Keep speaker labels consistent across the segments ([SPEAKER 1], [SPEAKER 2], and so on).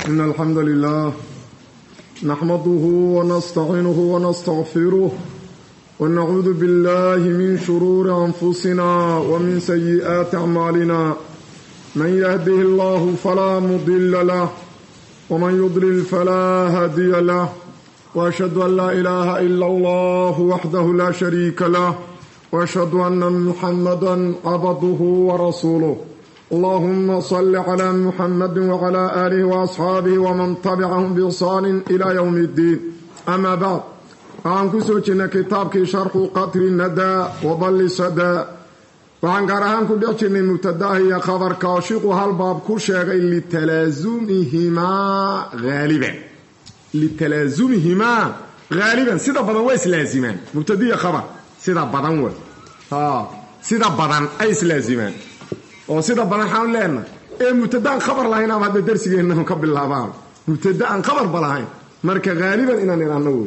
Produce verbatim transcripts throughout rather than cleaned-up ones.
[SPEAKER 1] إن الحمد لله نحمده ونستعينه ونستغفره ونعوذ بالله من شرور أنفسنا ومن سيئات أعمالنا من يهده الله فلا مضل له ومن يضلل فلا هادي له وأشهد أن لا إله إلا الله وحده لا شريك له وأشهد أن محمدا عبده ورسوله اللهم صل على محمد وعلى آله وأصحابه ومن تبعهم بإحسان إلى يوم الدين أما بعد وعن كسوتنا كتابك شرح قطر الندى وضل السدى وعن قرآن كدوتنا مبتداه يا خبر كاشق هالباب كل شيء لتلازمهما غالبا لتلازمهما غالبا سيدا بدن ويس لازمان مبتدئ خبر سيدا بدن و ها سيدا بدن ايس لازمان oo sida badan xaan leena ee mubtadaan khabar lahayn ama hada darsigeena ka bilaabaan mubtadaan khabar balahayn marka gaaliban inaan iraahno way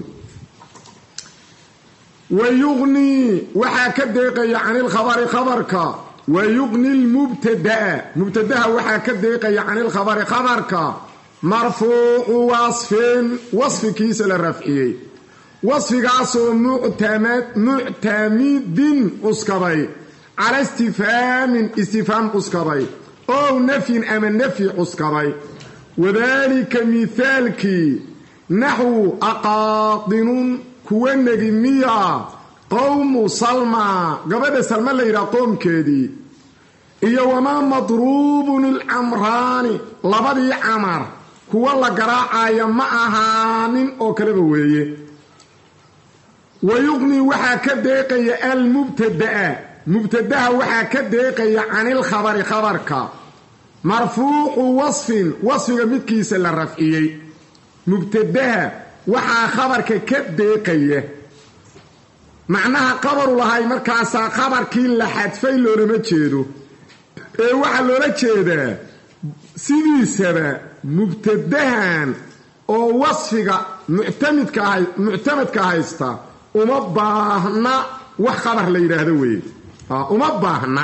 [SPEAKER 1] wayughni waxa ka deeqaya aan il khabari khabarka wayughni al mubtadaa mubtadaha waxa ka deeqaya aan il khabari khabarka marfuu'u wasfin wasfikiisa la rafciyay wasfigaas oo mu'tamad mu'tamidin uskabay على استفهام استفهام عسكري أو نفي أما نفي عسكري وذلك مثالك نحو أقاطن كوان نجمية قوم سلمى قبل سلمى اللي يرى قوم كدي إيا وما مضروب العمراني لبدي عمر كوالا قراءة يمعهان أو كلبوية ويغني وحا كديقي المبتدأ مبتدأ وحا كديقيا عن الخبر خبرك مرفوع وصف وصف مدكيس للرفعي مبتدأ وحا خبرك كديقيا معناها قبر الله مركاسا خبرك لحد في لولا جيدو اي وحا لولا جيدا سيدي سبا مبتدأ او وصفك معتمد كهي معتمد كهيستا وما باهنا wax khabar la yiraahdo weey uma baahna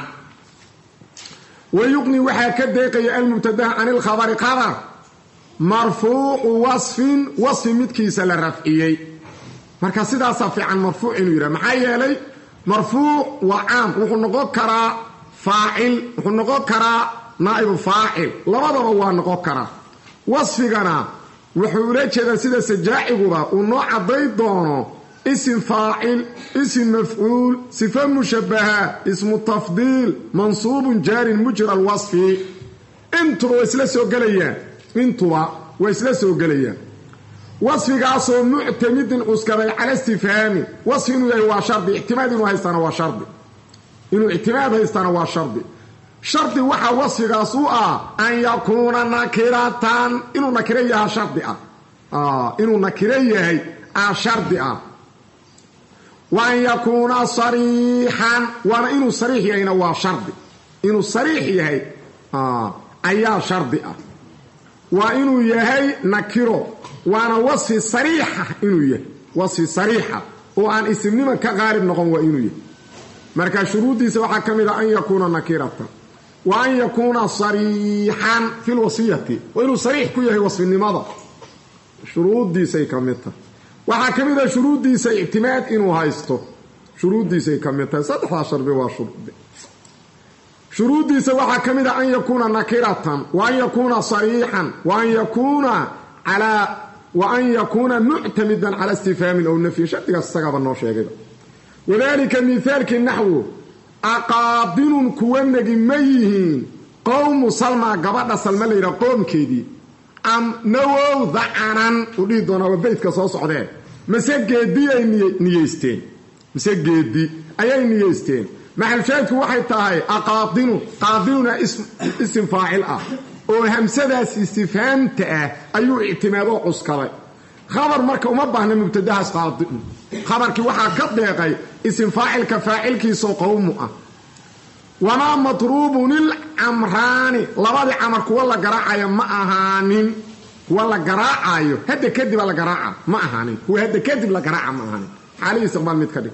[SPEAKER 1] wayuqni waxa ka deeqay al mubtada an al khabar khabar marfuu' wasf wasf midkiisa la rafciyay marka sidaas fiican marfuu' inuu yiraahdo maxay yeelay marfuu' wa aam wuxuu noqon karaa faa'il wuxuu noqon karaa naa'ib faa'il labadaba waa noqon karaa wasfigana wuxuu la jeedaa sida sajaa'iguba uu noo caday doono اسم فاعل اسم مفعول صفة مشبهة اسم التفضيل منصوب جار مجرى الوصف انتوا واسلسوا قليا انتوا واسلسوا قليا وصف قاسو معتمد اسكري على استفهامي وصف انه هو شرط اعتماد انه هيستانا هو شرط انه اعتماد هيستانا هو شرط شرط وحا وصف قاسو ان يكون نكرة انه نكريها شرط اه انه نكريها شرط اه وأن يكون صريحا وأنا إنه صريح يعني هو شرط إنه صريح يهي آه أيها شرط وإنه يهي نكره وأنا وصف صريحة إنه يهي وصف صريحة وأن اسم لما كغارب نقوم وإنه يهي مركا شروطي سوحا كميدا أن يكون نكرة وأن يكون صريحا في الوصية وإنه صريح كي يهي وصف النماذا شروط دي سيكمتها waxa kamida shuruudiisa i'timaad inuu haysto shuruudiisa kamida saddex ashar bi waa shuruud shuruudiisa waxa kamida an yakuna nakiratan wa an yakuna sarihan wa an yakuna ala wa an yakuna mu'tamidan ala istifham aw nafi shadiga sagaba noo sheegay wadalika mithalki nahwu aqadin kuwanagi mayihin qawm salma gabadha salma leeyra qoomkeedii am nawow dha'anan udii doona baytka soo socdeen masageedii ay niyeysteen masageedii ayay niyeysteen maxal shaadku waxay tahay aqaadinu qaadina ism ism faa'il ah oo hamsadaas istifhaamta ah ayuu i'timaado cuskaday khabar marka uma baahna mubtadahaas qaadin khabarkii waxa ka deeqay ism faa'ilka faa'ilkiisa qawmu ah وما مطروب الامران لبدي امر كو لا غراعايو ما اهانين ولا غراعايو هدا كدب لا غراعا ما اهانين هو هدا كدب لا غراعا ما اهانين حالي استقبال مid كدب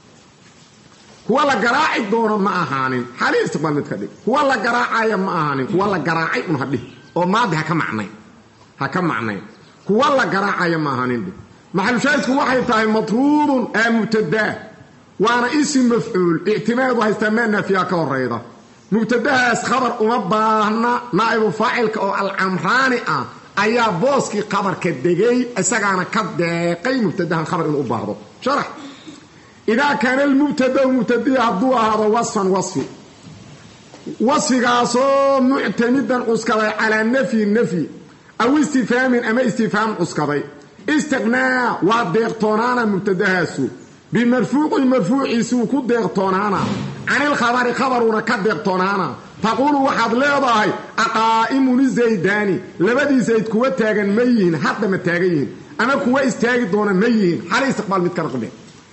[SPEAKER 1] هو لا غراعي دون ما اهانين حالي استقبال مid كدب هو لا غراعايو ما اهانين هو لا غراعي ان هدي او ما بها كمعنى هكا معنى كوالا قراعة ماهانين دي محل شاهدكم واحد تاهي مطرود مبتدا وانا اسم مفعول اعتماد وهيستمعنا فيها كوريضة مبتدا خبر أمباهنا نائب فاعل العمراني أيا بوسكي خبر كدقي أساقانا كدقي مبتدا خبر أمباهضه شرح إذا كان المبتدا ومبتدا عبدوها هذا وصفا وصفي وصفي قاسو معتمدا أسكبي على النفي النفي أو استفهام أما استفهام أسكبي استغناء وديقتونانا مبتدهاسو بمرفوع المرفوع سو كديقتونانا عن الخبر خبرنا كديقتونانا تقول واحد ليضاهي أقائم الزيداني لبدي زيد كوة تاغن ميين حتى ما تاغين أما كوة استاغي دونا ميين حالي استقبال متكرقبين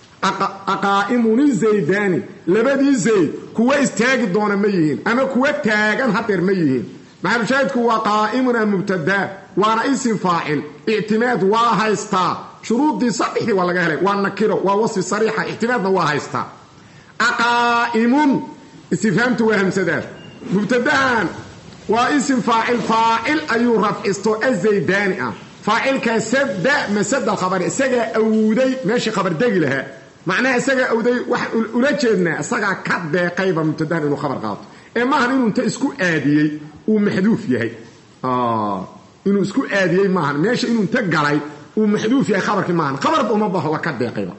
[SPEAKER 1] أقائم الزيداني لبدي زيد كوة استاغي دونا ميين أما كوة تاغن حتى ميين مع بشاهد كوة قائمنا مبتدا وانا اسم فاعل اعتماد واهيستا شروط دي صحيح ولا جهله والنكره ووصف صريحه اعتمادنا واهيستا اقائم استفهمت وهم سداد مبتدا واسم فاعل فاعل اي رفع استو الزيداني فاعل كسد مسد الخبر اسغا اودي ماشي خبر دغ لها معناها اسغا اودي wax ula jeedna isaga ka deeqayba mubtada inuu khabar qaato ee ma ahan inuu inta isku aadiyay uu maxduuf yahay ah inuu isku aadiyay ma ahan meesha inuu inta galay uu maxduuf yahay khabarki ma ahan khabar uma baho waa ka deeqayba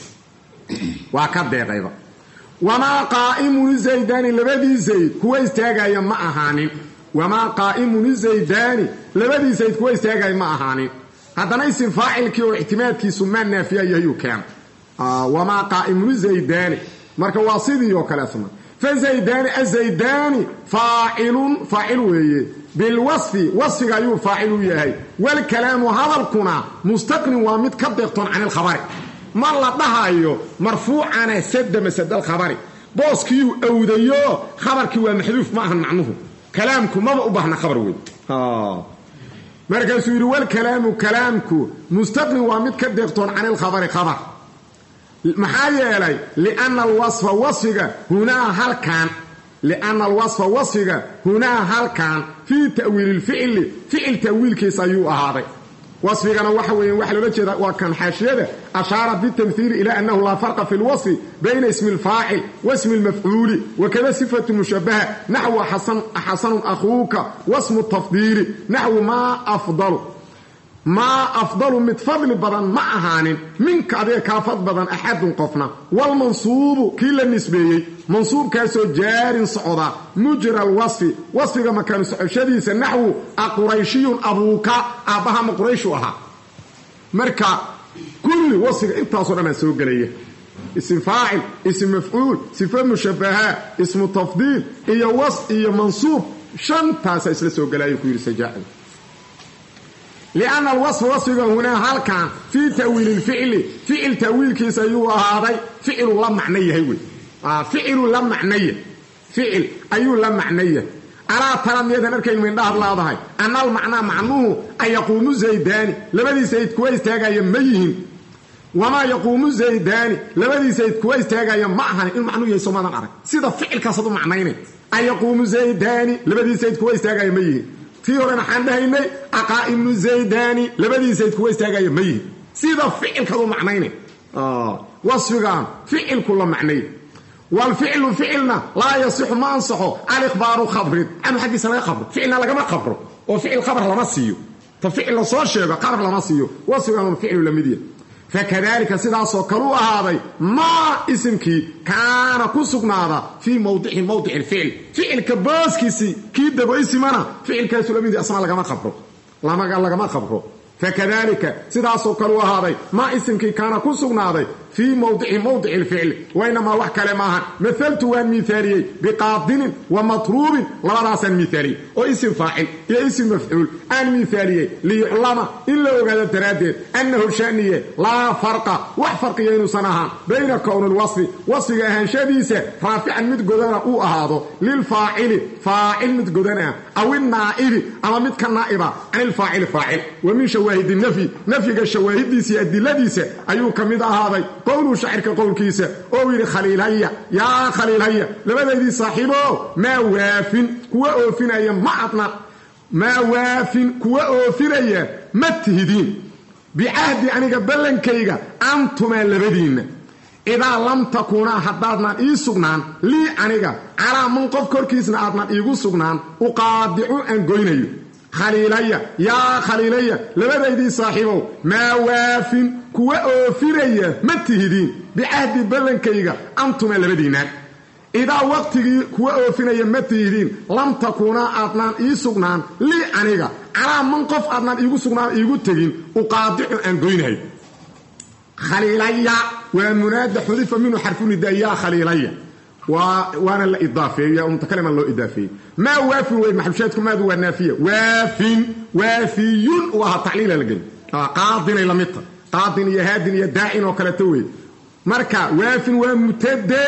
[SPEAKER 1] waa ka deeqayba wama qa'imun zaydani labadi zayd kuwa istaagaya ma ahaanin wama qa'imun zaydani labadi zayd kuwa istaagaya ma ahaanin hadana isim faa'ilki oo ihtimaadkiisu ma naafiya yahay kan ah wama qa'imun zaydani marka waa sidii oo kala asma فزيدان الزيداني فاعل فاعل وهي بالوصف وصف ايو فاعل وهي والكلام هذا الكنا مستقن ومد كدقتون عن الخبر ما لا دهايو مرفوع عن سد مسد الخبر بوسكيو اوديو خبرك هو محذوف معه معنوه كلامكم ما وبهنا خبر وين اه مركز يقول والكلام كلامكم مستقن ومد كدقتون عن الخبر خبر محايا لأن الوصف وصفك هنا هل كان لأن الوصف وصفك هنا هل كان في تأويل الفعل فعل تأويل كيس أيوه هذا وصفك أنا وحوين وحلو لجد وكان حاشية أشار بالتمثيل إلى أنه لا فرق في الوصف بين اسم الفاعل واسم المفعول وكذا صفة مشبهة نحو حسن, حسن أخوك واسم التفضيل نحو ما أفضل ما أفضل متفضل بدن مع هانين منك أدي كافض بدن أحد قفنا والمنصوب كلا النسبي منصوب كاسو جار صعودا مجرى الوصف وصف كما كان شديد نحو أقريشي أبوك أبها مقريشوها مركا كل وصف انت أصلا ما سوق ليه اسم فاعل اسم مفعول صفة مشبهة اسم تفضيل إيا وصف إيا منصوب شنطة سيسلسوق ليه كوير سجائل لأن الوصف وصف هنا هل كان في تأويل الفعل فعل تأويل كيس أيوه هذا فعل لا معنية هو آه فعل لا معنية فعل أيوه لا معنية ألا ترى يدنا كلمة من ظهر لا ظهر أن المعنى معنوه أن يقوم زيدان لبدي سيد كويس تاجا يميهم وما يقوم زيدان لبدي سيد كويس تاجا يمعهن المعنى يسمى نعرف سيدا فعل كصد معنيين أن يقوم زيدان لبدي سيد كويس تاجا يميهم في ورنا حندهيني أقائم الزيداني لبدي زيد كويس تاغاي مي سيدا فعل كذو معنيين اه وصفان فعل كل معني والفعل فعلنا لا يصح ما انصحه الاخبار خبر ام حديث لا خبر فعلنا لما خبره وفعل خبر لما سيو ففعل صو شيغا خبر لما سيو وصفان فعل لمديه فكذلك سيدا سوكروا هذا ما اسمك كان كسغنادا في موضع موضع الفعل فعل كباسكيسي كي دغو اسمنا فعل كسلميدي اسمع لغا ما خبره لما قال لغا ما خبره فكذلك سيدا سوكروا هذا ما اسمك كان كسغنادا في موضع موضع الفعل وإنما وح كلمها مثلت وان مثالي بقاضن ومطروب لا راس مثالي واسم فاعل يا اسم مفعول ان مثالي ليعلم الا وقد ترادد انه شانيه لا فرق وفرق ينو سنها بين كون الوصف وصف هنشديسه رافعا مد غدنا او اهادو للفاعل فاعل مد غدنا او النائب اما مد كنائبه عن الفاعل فاعل ومن شواهد النفي نفي الشواهديسه ادلديسه ايو كميد اهادي قولوا شعرك قول كيسة أو يري خليل هيا يا خليل هيا لماذا يدي صاحبه ما وافن هو أوفن أيام معطنا maa waafin kuwa oofiraya ma tihdiin bicahdi aniga ballankayga antumaa labadiinna idaa lam takuunaa haddaadnaan ii sugnaan lii aniga calaa man qof korkiisna aadnan iigu sugnaan uqaadicu aan goynayo khaliilaya yaa khaliilaya labadaydii saaxiibow maa waafin kuwa oofiraya ma tihdiin bicahdi ballankayga antumaa labadiinna idaa waqtigii kuwa oofinaya ma tihdiin lam takuunaa aadnaan ii sugnaan lii aniga calaa man qof aadnaan iigu sugnaan iigu tegin uqaadicu aan goynayo khaliilaya waa munaada xudifa minhu xarfunida yaa khaliilaya waana la idaafeeya mutakalima loo idaafeeyey maa waafin wey maxabshaadku maadu waa naafiya waafin waafiyun u ahaa tacliila la geli qaadinay la midta qaadin iyo haadin iyo daacin oo kaleeto wey marka waafin waa mutade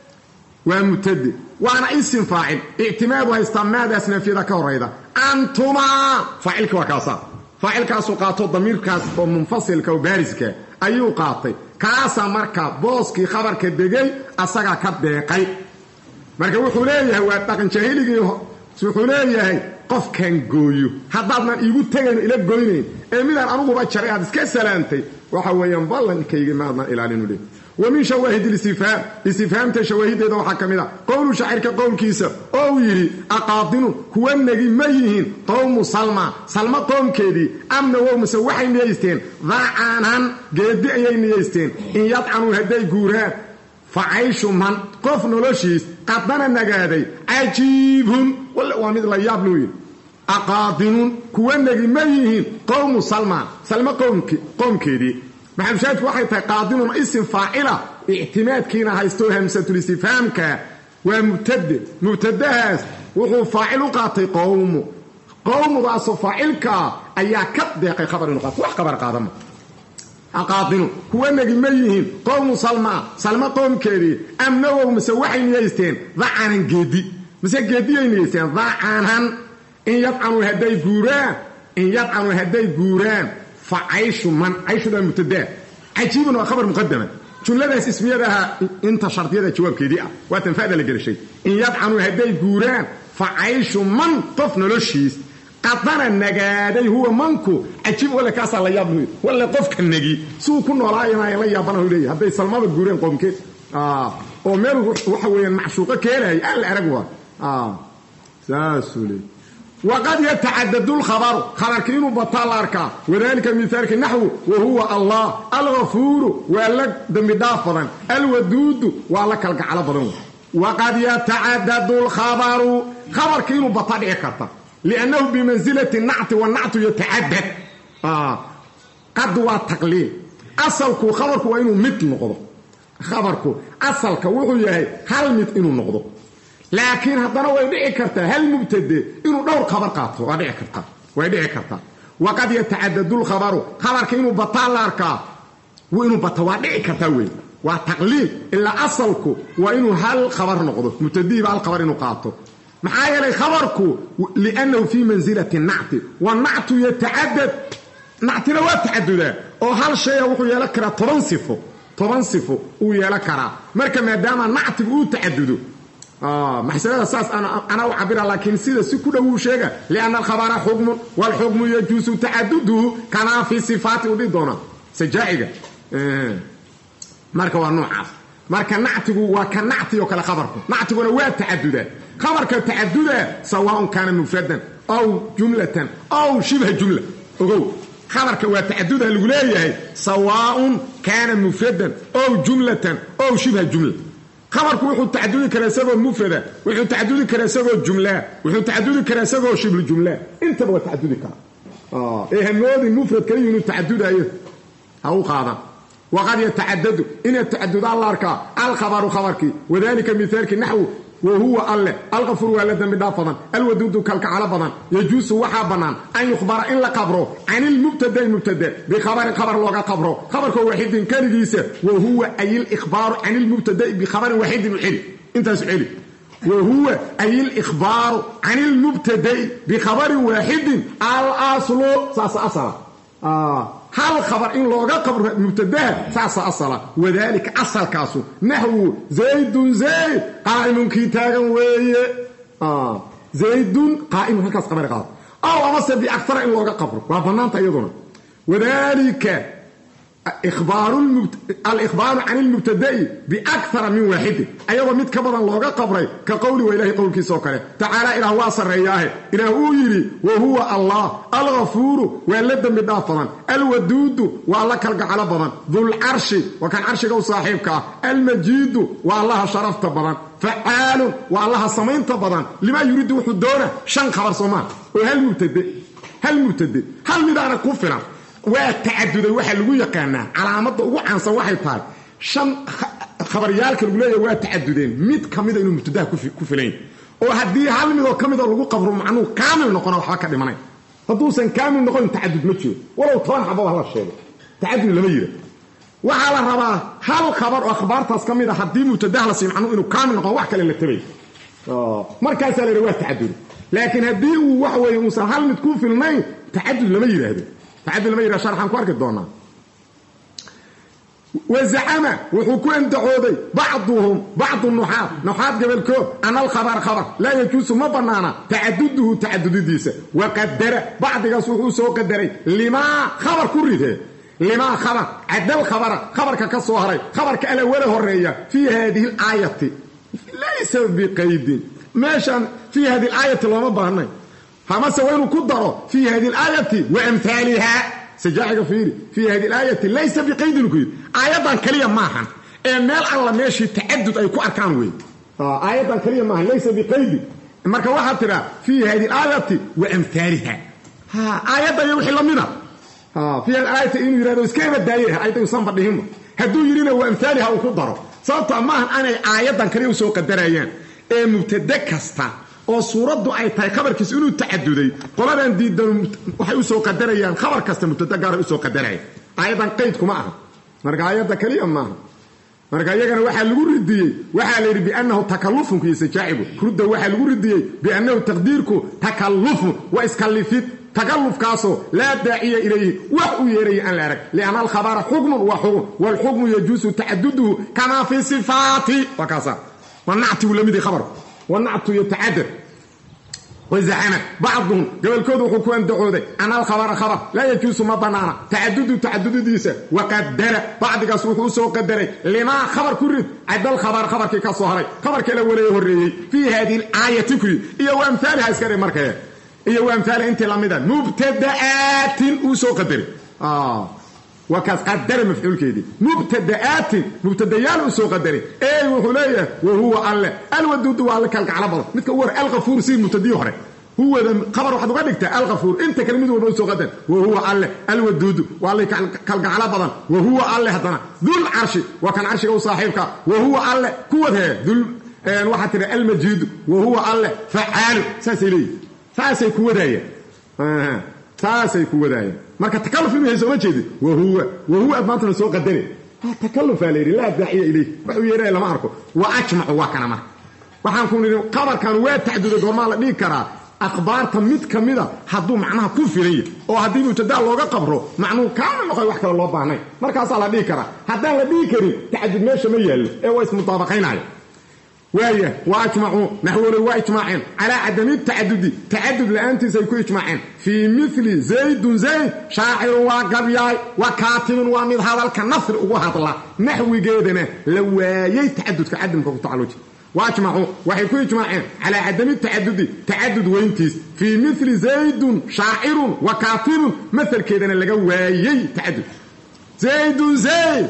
[SPEAKER 1] waa mutade waana isim faacil ictimaadu haystaa maadaas naafiyada ka horayda antumaa faacilka waa kaasaa faacilkaasuu qaato damiirkaas oo munfasilka oo baariska ayuu qaatay kaasaa marka booskii khabarka degay asagaa ka deeqay marka wuxuu leeyahay waa dhaqan jaahiligii wuxuu leeyahay qofkan gooyo haddaadnan iigu tegayno ila goynayn ee midaan anuguba jaray aad iska salaantay waxa weeyaan ballankaygi maadnan ilaalinu dheh wa min shawaahid listifhaam istifhaamta shawaahideeda waxaa ka mid a qowlu shaacirka qowlkiisa oo uu yidhi aqaadinu kuwa negi ma yihiin qowmu salma salma qoomkeedii amna wow mase waxay niyaysteen daacanan geedi ayay niyaysteen in yadcanuu hadday guuraan fa cayshu man qof noloshiis qadana nagaaday cajiibun walla waa mid la yaab luu yidhi aqaadinun kuwa negi ma yihiin qowmu salma salma qoomkeedii maxamshaadku waxay tahay qaadinun isim faacila ictimaadkiina haysto hamsatulistifhaamka waa mubtade mubtadahaas wuxuu faacil u qaatay qowmu qowmudaasoo faacilkaa ayaa ka deeqay khabar inu qaato wax khabar qaadama aqaadinu kuwa negi ma yihiin qowmu salmaa salma qoomkeedii amnawow mise waxay niyaysteen dacanan geedi mise geediyay niyaysteen dacanan in yadcanuu hadday guuraan in yadcanuu hadday guuraan fa cayshu man cayshudaa mubtadaa cajiibun waa khabar muqadama jumladaas ismiyadaha inta shardiyada jawaabkeedii ah waa tanfada la gelishay in yadcanuu hadday guuraan fa cayshu man qof noloshiis qadana nagaaday huwa manku cajiib walla kaasaa la yaab luy walla qofka negi suu ku noolaayana la yaabanahu leeyahy hadday salmaba guureen qoomkeed oo meel waxa weeyaan macshuuqo keenahay aan la arag waa saasuu leey waqad yatacadadu lkhabaru khabarka inuu bataa la arkaa wadalika mihaalka naxwu wa huwa allah algafuuru waa la dembi dhaaf badan alwaduudu waa la kalgacalo badan waqad yatacadadu lkhabaru khabarka inuu bataa dhici karta liannahu bimansilati nacti wanactu yatacadad qad waa taqliil asalku khabarku waa inuu mid noqdo khabarku asalka wuxuu yahay hal mid inuu noqdo laakiin haddana way dhici kartaa hal mubtade inuu dhowr khabar qaato waa dhici kartaa way dhici kartaa waqad yatacadadu lkhabaru khabarka inuu bataa la arkaa inuu bata waa dhici kartaa wey waa taqliil ilaa asalku waa inuu hal khabar noqdo mubtadihiiba hal khabar inuu qaato maxaa yeelay khabarku liannahu fii mansilati nacti wanactu yatacadad nactina waa tacadudaa oo hal shaya wuxuu yeelan karaa toban sifo toban sifo uu yeelan karaa marka maadaama nactigu uu tacadudo maxsalada saas ana u cabira laakiin sida si ku dhowuu sheega lianna alkhabara xukmun walxukmu yajuusu tacaduduhu kanaa fi sifaati u dhihi doonaa sajaaciga marka waa noocaas marka nactigu waa ka nacti oo kale khabarku nactiguna waa tacadudaa khabarka tacadudaa sawaaun kaana mufradan aw jumlatan aw shibha jumla ogow khabarka waa tacadudaa lagu leeyahay sawaaun kaana mufradan aw jumlatan aw shibha jumla khabarku wuxuu tacadudi karaa isagoo mufrada wuxuu tacadudi karaa isagoo jumlaa wuxuu tacadudi karaa isagoo shiblu jumlaa intaba waa tacadudi karaa ee hamoodi mufrad kaliya inuu tacadudayo ha u qaadan waqad yatacadadu inay tacadudaa la arkaa alkhabaru khabarkii wadalika mihaalkii naxwu wa huwa alle alqafur waa la dembi dhaaf badan alwaduudu kalkacalo badan yajuusu waxaa bannaan an yukhbara in la qabro can ilmubtadai mubtada bikhabarin khabar looga qabro khabarkoo waaxidin keligiisa wa huwa ay likhbaaru can ilmubtadai bikhabarin waaxidin u celi intaasu celi wa huwa ay likhbaaru can ilmubtadai bikhabarin waaxidin alaslu saasa asala hal khabar in looga qabro mubtadaha saasa asala wadalika asalkaasu naxwu zaydun zayd qaa'imun kii taagan weeye zaydun qaa'imun halkaas qabar qaado أو أمس بأكثر إن لوغا قبر وفنانت أيضنا وذلك إخبار المبت... الإخبار عن المبتدئ بأكثر من واحد أيضا مد كبرا لوغا قبري كقول وإلهي قول كيسوكري تعالى إلى هو سرياه إلى هو يري وهو الله الغفور واللد مدافرا الودود والله كالقعال بضان ذو العرش وكان عرشك وصاحبك المجيد والله شرفت بضان فعال والله سمينت بضان لما يريد وحدونه شن خبر صمان وهل مبتدئ هل مبتدئ هل مدانا كفرا وتعدد waxa lagu yaqaana calaamada ugu caansan waxay tahay shan khabariyaalka lagu leeyahay waa tacadudeen mid kamid inuu mubtada ku filayn oo hadii hal mid oo kamid lagu qabro macnuu kaamil noqon waxa ka dhimanay haduusan kaamil noqon tacadud ma jiro walaw toban xabo la sheego tacadud lama yiro waxa la rabaa hal khabar oo akhbaartaas kamid ah hadii mubtada la siin macnuu inuu kaamil noqon wax kale la tabay oo markaas la waa tacadud laakiin hadii uu wax weey uu hal mid ku filnay tacadud lama yiraahdo تعدل ما يرى شرحا كوارك الدونا وزعم وحكو انت عودي بعضهم بعض النحاة نحاة قبل كو أنا الخبر خبر لا يجوز ما بنانا تعدده تعدد ديسة وقدر بعض قصوه سو قدري لما خبر كرده لما خبر عدل خبر خبر كالصوهري خبر كالأوله الرئية في هذه الآية ليس بقيد ماشان في هذه الآية لما بنانا فما سوينوا كدروا في هذه الآية وأمثالها سجاعك فيري في هذه الآية ليس بقيد القيد آيات كلية معها مال الله ماشي تعدد أي كأركان وين آه آيات كلية معها ليس بقيد مركا واحد ترى في هذه الآية وأمثالها ها آيات يوحي الله منها ها في الآية إنه يرادوا كيف الدائرة آيات يصنف بهم هدو يرينا وأمثالها وكدروا صارت معها أنا آيات كلية وسوق الدريان مبتدكستا oo suuradu ay tahay khabarkiis inuu tacaduday qoladan diidan waxay u soo qadarayaan khabar kasta mubtada gaar u soo qadaraya ayadan qayd kuma aha marka ayada kaliya ma marka iyagana waxa lagu ridiyay waxa la yiri bi'annahu takallufun ki sajaa'ibu kurda waxa lagu ridiyay bi'annahu taqdiirku takallufu wa iskallifit takalluf kaaso la daa'iya ilayhi wa uu yeeray an la arag li'anna al-khabar hukmun wa hukm wal hukmu yajuzu ta'adduduhu kama fi sifati wa kaza wa na'tu lamidi khabar والنعت يتعدد وزعم بعضهم قبل كودو حكو ان دعوده انا الخبر خبر لا يجوز ما بنانا تعدد تعدد ديسه وقدر بعض قسوه سو قدري لما خبر كرد عدل خبر خبر كي كسو هري خبر كلا ولي هري في هذه الايه كي هي وامثالها اسكري مركه هي وامثال انت لميدا مبتدئات وسو قدري اه وكذا قدر مفعول كيدي مبتدئات مبتديان وسو قدري اي وحليه وهو الله الودود والله كلك على بعض متك ور الغفور سي مبتدي هره هو خبر واحد وقدغتا الغفور انت كلمه ولا سو قدر وهو الله الودود والله كلك على بعض وهو الله هدنا ذو العرش وكان عرشه وصاحبك وهو الله كوده ذو ان واحد ترى المجيد وهو الله فعال ساسيلي ساسي كودايه اه ساسي كودايه marka takalluf inuu soo jeedo wahuwa wahuwa admaanta soo qadare takalluf alayri la daa'iya ilay wuxuu yeeray lama arko wa ajma'u wa kana ma waxaan ku nidhi qabarkan waa tacduud goorma la dhigi karaa akhbaarta mid kamida haduu macnaha ku filan oo hadii mubtada looga qabro macnuu kaamil noqon wax kale loo baahnay markaas la dhigi karaa hadaan la dhigi karin tacduud meesha ma yaalo ee way ismutaabaqaynayaan وهي واجمعوا نحو واجماعين على عدم التعدد تعدد لانت سيكون اجماعين في مثل زيد زيد شاعر وقبياي وكاتب ومن هذا الكنفر وهذا نحو جيدنا لوايي تعدد كعدم كتعالوج واجمعوا وحيكون اجماعين على عدم التعدد تعدد وينتيس في مثل زيد شاعر وكاتب مثل كيدنا لوايي تعدد زيد زيد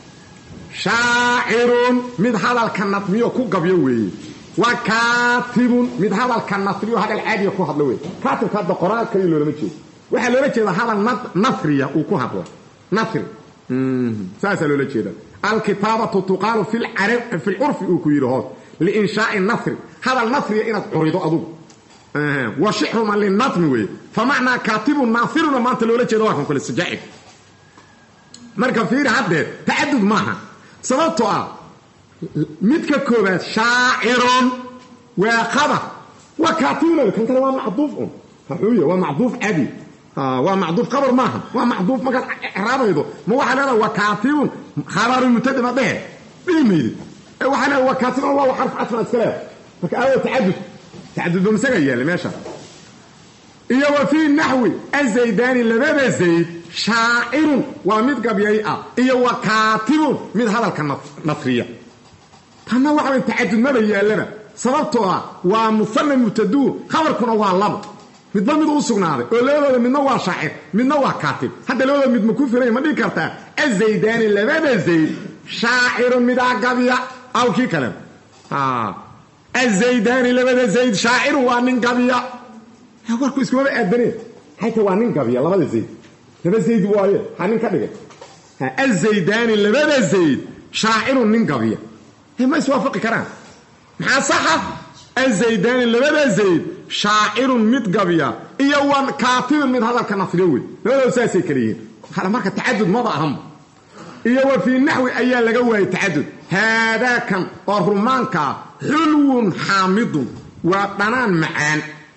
[SPEAKER 1] شاعر من هذا الكنطميو كو غبيو وي وكاتب من هذا الكنطميو هذا العادي كو هدلو وي كاتب كاد قران كلي لو لما جيد waxa loo jeedaa hada nafriya uu ku hadlo nafri mm saasa loo jeedaa alkitabatu tuqalu fil arab fil urf uu ku yiraahdo li insha'i nafri hada nafriya inad urido adu eh wa shihru man lin natmi wi fa ma'na katibun nafirun ma anta loo jeedaa waxan kale sajaa'i marka fiir hadde ta'addud maaha sababtoo ah midka koobaad shaa'irun wa khabar wa katibun kan kale waa macduuf huwa waa macduuf abi ah waa macduuf khabar maaha waa macduuf magal iraadaydo ma waxa leedahay waa katibun khabar mubtada ma baa biimid waxa leedahay waa katibun waa xarf asma iskala marka ayo ta'addud ta'addud bamsaga yaala meesha iyo wa fii naxwi azaydaani labada zayd shaacirun waa mid gabyay ah iyo wa kaatibun mid hadalka nasriya tanna waxa way tacadud maba yaalaba sababtoo ah waa musanna mubtaduu khabarkuna waa labo midba mid u sugnaaday oo labadooda midna waa shaacir midna waa kaatib hadda labadooda mid ma ku filan ma dhigi kartaa azaydaani labada zayd shaacirun mid gabya aw kii kale ah azaydaani labada zayd shaacirun waa nin gabya warku isku wada aadaneen hayta waa nin gabya labada zayd laba zayd waaye ha nin ka dhigay ha azaydaani labada zayd shaacirun nin gabya ma iswaafaqi karaan maxaa saxa azaydaani labada zayd shaacirun mid gabya iyo wan kaatibun mid hadalka nasriyo wey labadooda saasay kala yihiin hala marka tacadud maba ahan iyo wa fii naxwi ayaa laga waayay tacadud haadaakan oo rumaanka xulwun xaamidun waa dhanaan macaan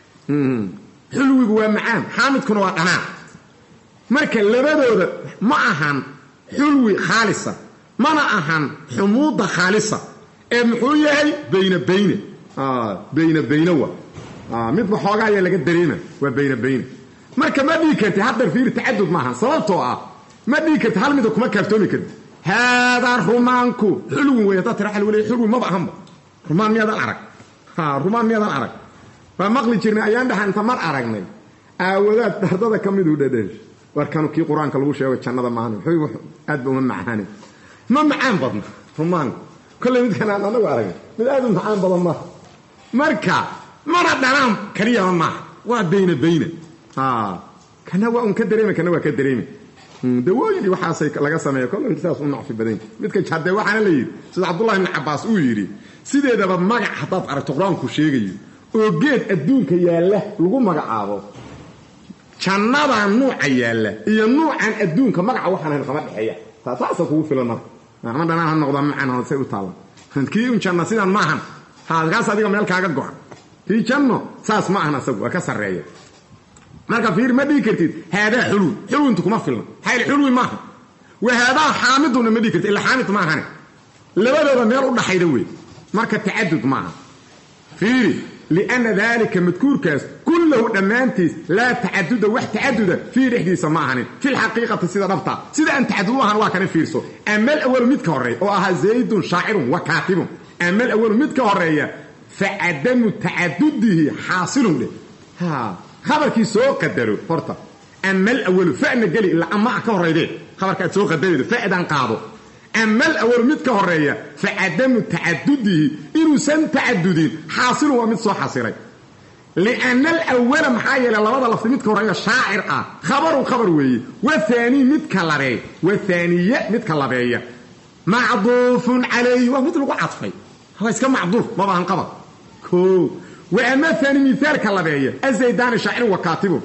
[SPEAKER 1] xulwigu waa macaan xaamidkuna waa dhanaan marka labadooda ma ahan xulwi khaalisa mana ahan xumuuda khaalisa ee muxuu yahay bayna bayne bayna bayne wa midba xoogaa ayaa laga dareema waa bayna bayne marka ma dhigi karti haddar fiir tacadud maaha sababtoo ah ma dhigi karti hal mida kuma kaaftoomi karti haadaa rumaanku xulwin wey haddaad tira xal weliya xulwi maba ahanba rumaan miyaadan arag rumaan miyaadan arag waa maqli jirnay ayaan dhahan inta mar aragnay aawadaad dardada ka miduu dhadheesh warkanu kii qur-aanka lagu sheego jannada maahan aad ba uma macaani ma macaan badna rumaanku kolley midkan aan anagu aragnay mid aad u macaan badan maaha marka mana dhanaan kaliyaba maaha waa bayna bayna kana waa un ka dareema kana waa ka dareemi dawooyin waxaasay laga sameeyo kolley saas u nacfi badan midka hadde waxaana la yidhi sida cabdullahi ibn cabbaas uu yidhi sideedaba magac haddaad aragto qur-aanku sheegayo oo geed adduunka yaalla lagu magacaabo jannada nuuca yaalla iyo nuucan adduunka magaca waxaan hayn qaba dhexeeya taasa kugu filan marka ama dhanaan ha noqda macaan oo say u taala kii un janna sidaan ma ahan halkaas adiga meel kaaga go'an kii janno saas ma ahan asagu waa ka sarreeya marka fiir ma dhigi kartid haadaa xulwi xulwintu kuma filna hayl xulwi maaha wa haadaa xaamiduna ma dhigi kartid illa xaamid ma ahane labadooda meel u dhaxayda wey marka tacadud maaha fiiri lianna daalika madkuurkaas kullahu dhammaantiis laa tacaduda wax tacaduda fii dhexdiisa ma ahanin fi lxaqiiqati sida dhabta sida aan tacadud u ahan waa kana fiirso ama alawalu mid ka horreeya oo ahaa zaydun shaacirun wa kaatibun ama alawalu mid ka horreeya facadamu tacadudihi xaasilun dheh khabarkii soo qadaro horta ama alawalu fa'na geli ilaa ama ka horreydee khabarka aad soo qadaraydo fa'dan qaado ama alawalu mid ka horreeya facadamu tacadudihi inuusan tacadudin xaasilun waa mid soo xasilay lianna alawala maxaa yeelay labada lafdi midka horreeya shaacir ah khabarun khabar weeye wahaanii midka labeey wahaaniye midka labeeya macduufun calayhi waa mid lagu cadfay waa iska macduuf ma baahan qabar o وأما ثاني مثال كاللبية الزيدان شاعر وكاتبه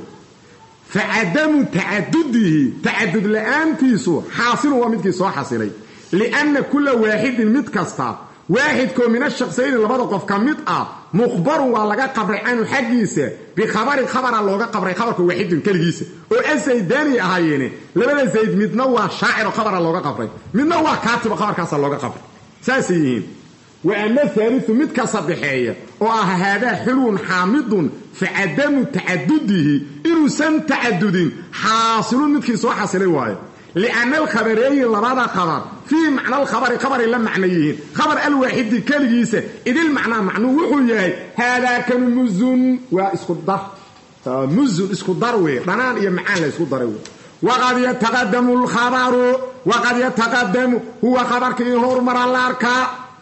[SPEAKER 1] فعدم تعدده تعدد لأنتيسو حاصل ومدك سو حاصلي لأن كل واحد متكستا واحد كو من الشخصين اللي بدأ قف كمدأ مخبر ولا قبر عنه حقيسة بخبر خبر الله قبر خبر كو واحد كالجيسة والزيدان أهايني لبدا زيد متنوع شاعر وخبر الله قبر متنوع كاتب خبر كاس الله قبر ساسيين وأما الثالث متك صبحية وهذا حلو حامض فعدم تعدده إنسان تعدد حاصل متك سو حاصل واي لأن الخبرين لبدا خبر في معنى الخبر خبر لما معنيه خبر الواحد كالجيسة إذ المعنى معنوه وحياه هذا كان مزن واسكدر مزن اسكدر وي بنان يا معان اسكدر وقد يتقدم الخبر وقد يتقدم هو خبر كي هرمر الاركا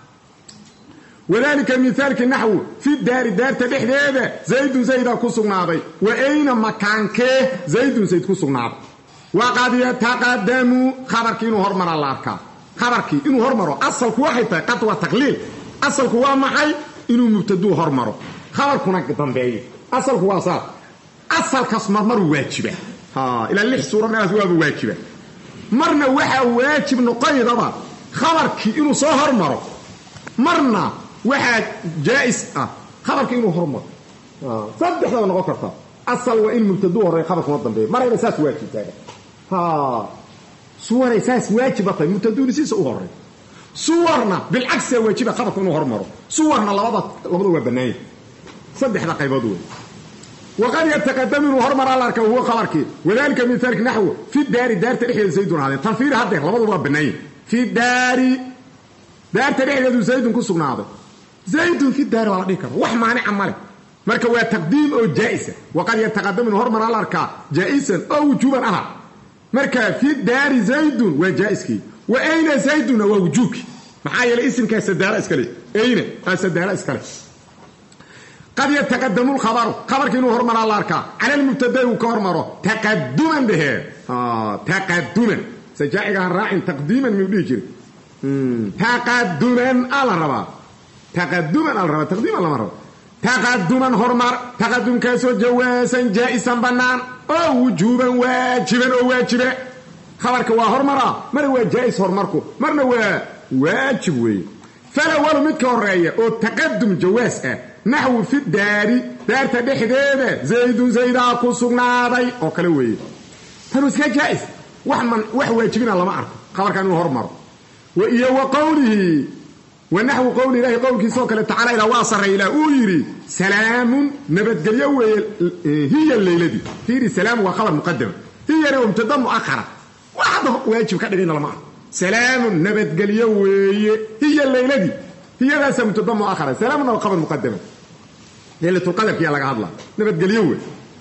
[SPEAKER 1] وذلك مثال كنحو في الدار دار تبحديده زيد زيد كسغناده واين مكانك زيد زيد كسغناده وقد يتقدم خبرك انه هرمر الاركا خبرك انه هرمر اصل واحد قد وتقليل اصل هو maxay inuu mubtadu hormaro khabarkuna dambeeyay اصل هو صار اصل كسمر مر واجبه ها الى لix suura meelaas waa waajiba marna waxa waajib noqoydaba khabarkii inuu soo hormaro marna waxa jaais ah khabarka inuu hormaro ah saddexda noqon karta asal waa in mubtadu hore khabarka wada dambeeyo marayna saas waajib tahay ha suwar saas waajib tahay mubtadu siisa u hore suwarna bil aks waajib khabarka inuu hormaro suwarna labada labada waa banaay saddexda qaybood way waqad yataqadamu inuu hormar alarka huwa khabarkii wadaalika mithaalka naxwu fi daari daarta dhexdeeda zaydun haadeen tanfiir hadeer labadu waa banayn fi daari daarta dhexdeedu zaydun ku sugnaaday zaydun fi daari waa la dhihi kara wax maanica male marka waa taqdiim oo jaa'isa waqad yataqadamu inuu hormar alarka jaa'isan oo wujuuban aha marka fi daari zaydun waa jaa'iskii wa ayna zaydun waa wujuubki maxaa yeelay isimka sadaala iskale ayna sadaala iskale قد يتقدم الخبر خبر كينو هرمر الله أركا على المبتدا وكهرمره تقدما به آه تقدما سجائها الراعي تقديما من بيجري تقدما على الربا تقدما على الربا تقديما على الربا تقدما هرمر تقدم كيسو جواسا جائسا بنان أو وجوبا واجبا أو واجبا خبر كوا هرمرا مروا جائس هرمركو مروا واجب وي فالأول متك الرأي أو تقدم جواس نحو في الدار دار تدحديده زيد زيدا كو سغناداي او كلا ويه تنو اسكا جائز wax man wax waajibina lama arko qabarkan inuu hormaro wa iyo wa qawlihi wa nahwu qawli ilahi qawlkiisa kale taala ila wasara ila uu yiri salaamun nabadgelyo weey hiya leeladi fiiri salaam wa khabar muqaddam hiya mubtada muakhara waxa waajib ka dhigayna lama arko salaamun nabadgelyo weey hiya leeladi hiya laasa mubtada muakhara salaamun wa khabar muqaddam ليلة القدر كي لغا هادلا نبت قليوه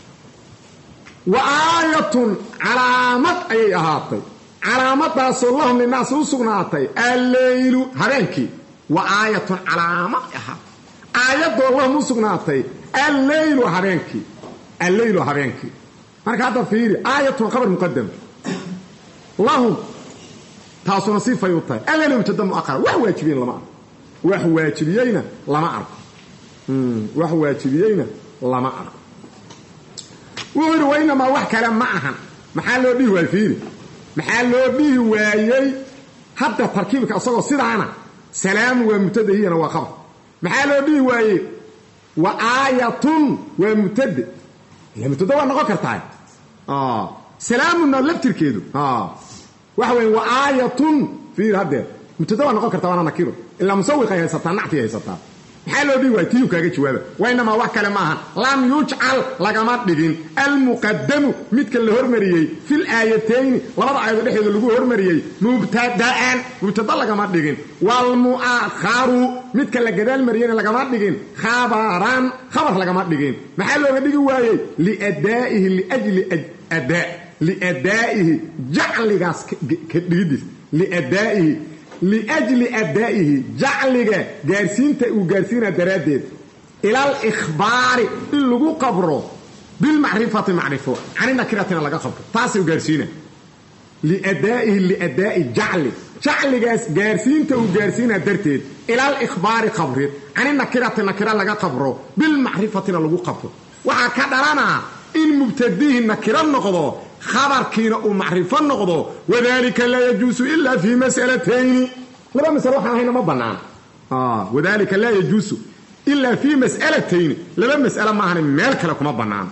[SPEAKER 1] وآية علامة أي أهاتي علامة تاسو اللهم للناس وسقناتي الليل هرينكي وآية علامة أهات آية اللهم وسقناتي الليل هرينكي الليل هرينكي مالك هذا فيري آية خبر مقدم اللهم تاسو نصيب فيوطي الليل يمتدم أقرأ وهو واجبين لما وهو واجبين لما أعرف wax waajibiyayna lama arko wuxuu wayna wax kale ma ahan maxaa loo dhigi waayay fiiri maxaa loo dhigi waayay hadda tarkiibka asagoo sidaana salaam waa mutadahiyana waa khabar maxaa loo dhigi waayay wa aayatun waa mutad la mutada waa noqon kartaa ah salaamuna laftirkeedu ah waxa weyn wa aayatun fiir hadda mutada waa noqon kartaa waana nakiro illa musawiqa haysataa nacti haysataa حلو دي ويتيو كاجا جوابه وانما wax kale ma aha lam yuj'al lagama dhigin al muqaddam midka la hormariyay fil aayatayn labada aayad dhexdeeda lagu hormariyay mubtada'an mubtada lagama dhigin wal mu'akharu midka la gadaal mariyay lagama dhigin khabaran khabar lagama dhigin maxaa looga dhigi waayay li adaa'ihi li ajli adaa li adaa'ihi ja'ligaas ka dhigidis li adaa'ihi لأجل أدائه جعلك جارسين وجارسين درادد إلى الإخبار اللي قبره بالمعرفة معرفة عن النكرتنا لقى قبره تاسي وجارسين لأدائه لأداء جعل جعل جارسين وجارسين درتد إلى الإخبار قبره عن النكرة نكرة لقى قبره بالمعرفة اللي قبره وعكدرنا إن مبتديه النكرة نقضه خبر كينا ومعرفة نقضه وذلك لا يجوز إلا في مسألتين لما مسألة هنا ما بنان آه وذلك لا يجوز إلا في مسألتين لما مسألة ما هنا مالك لكم ما بنان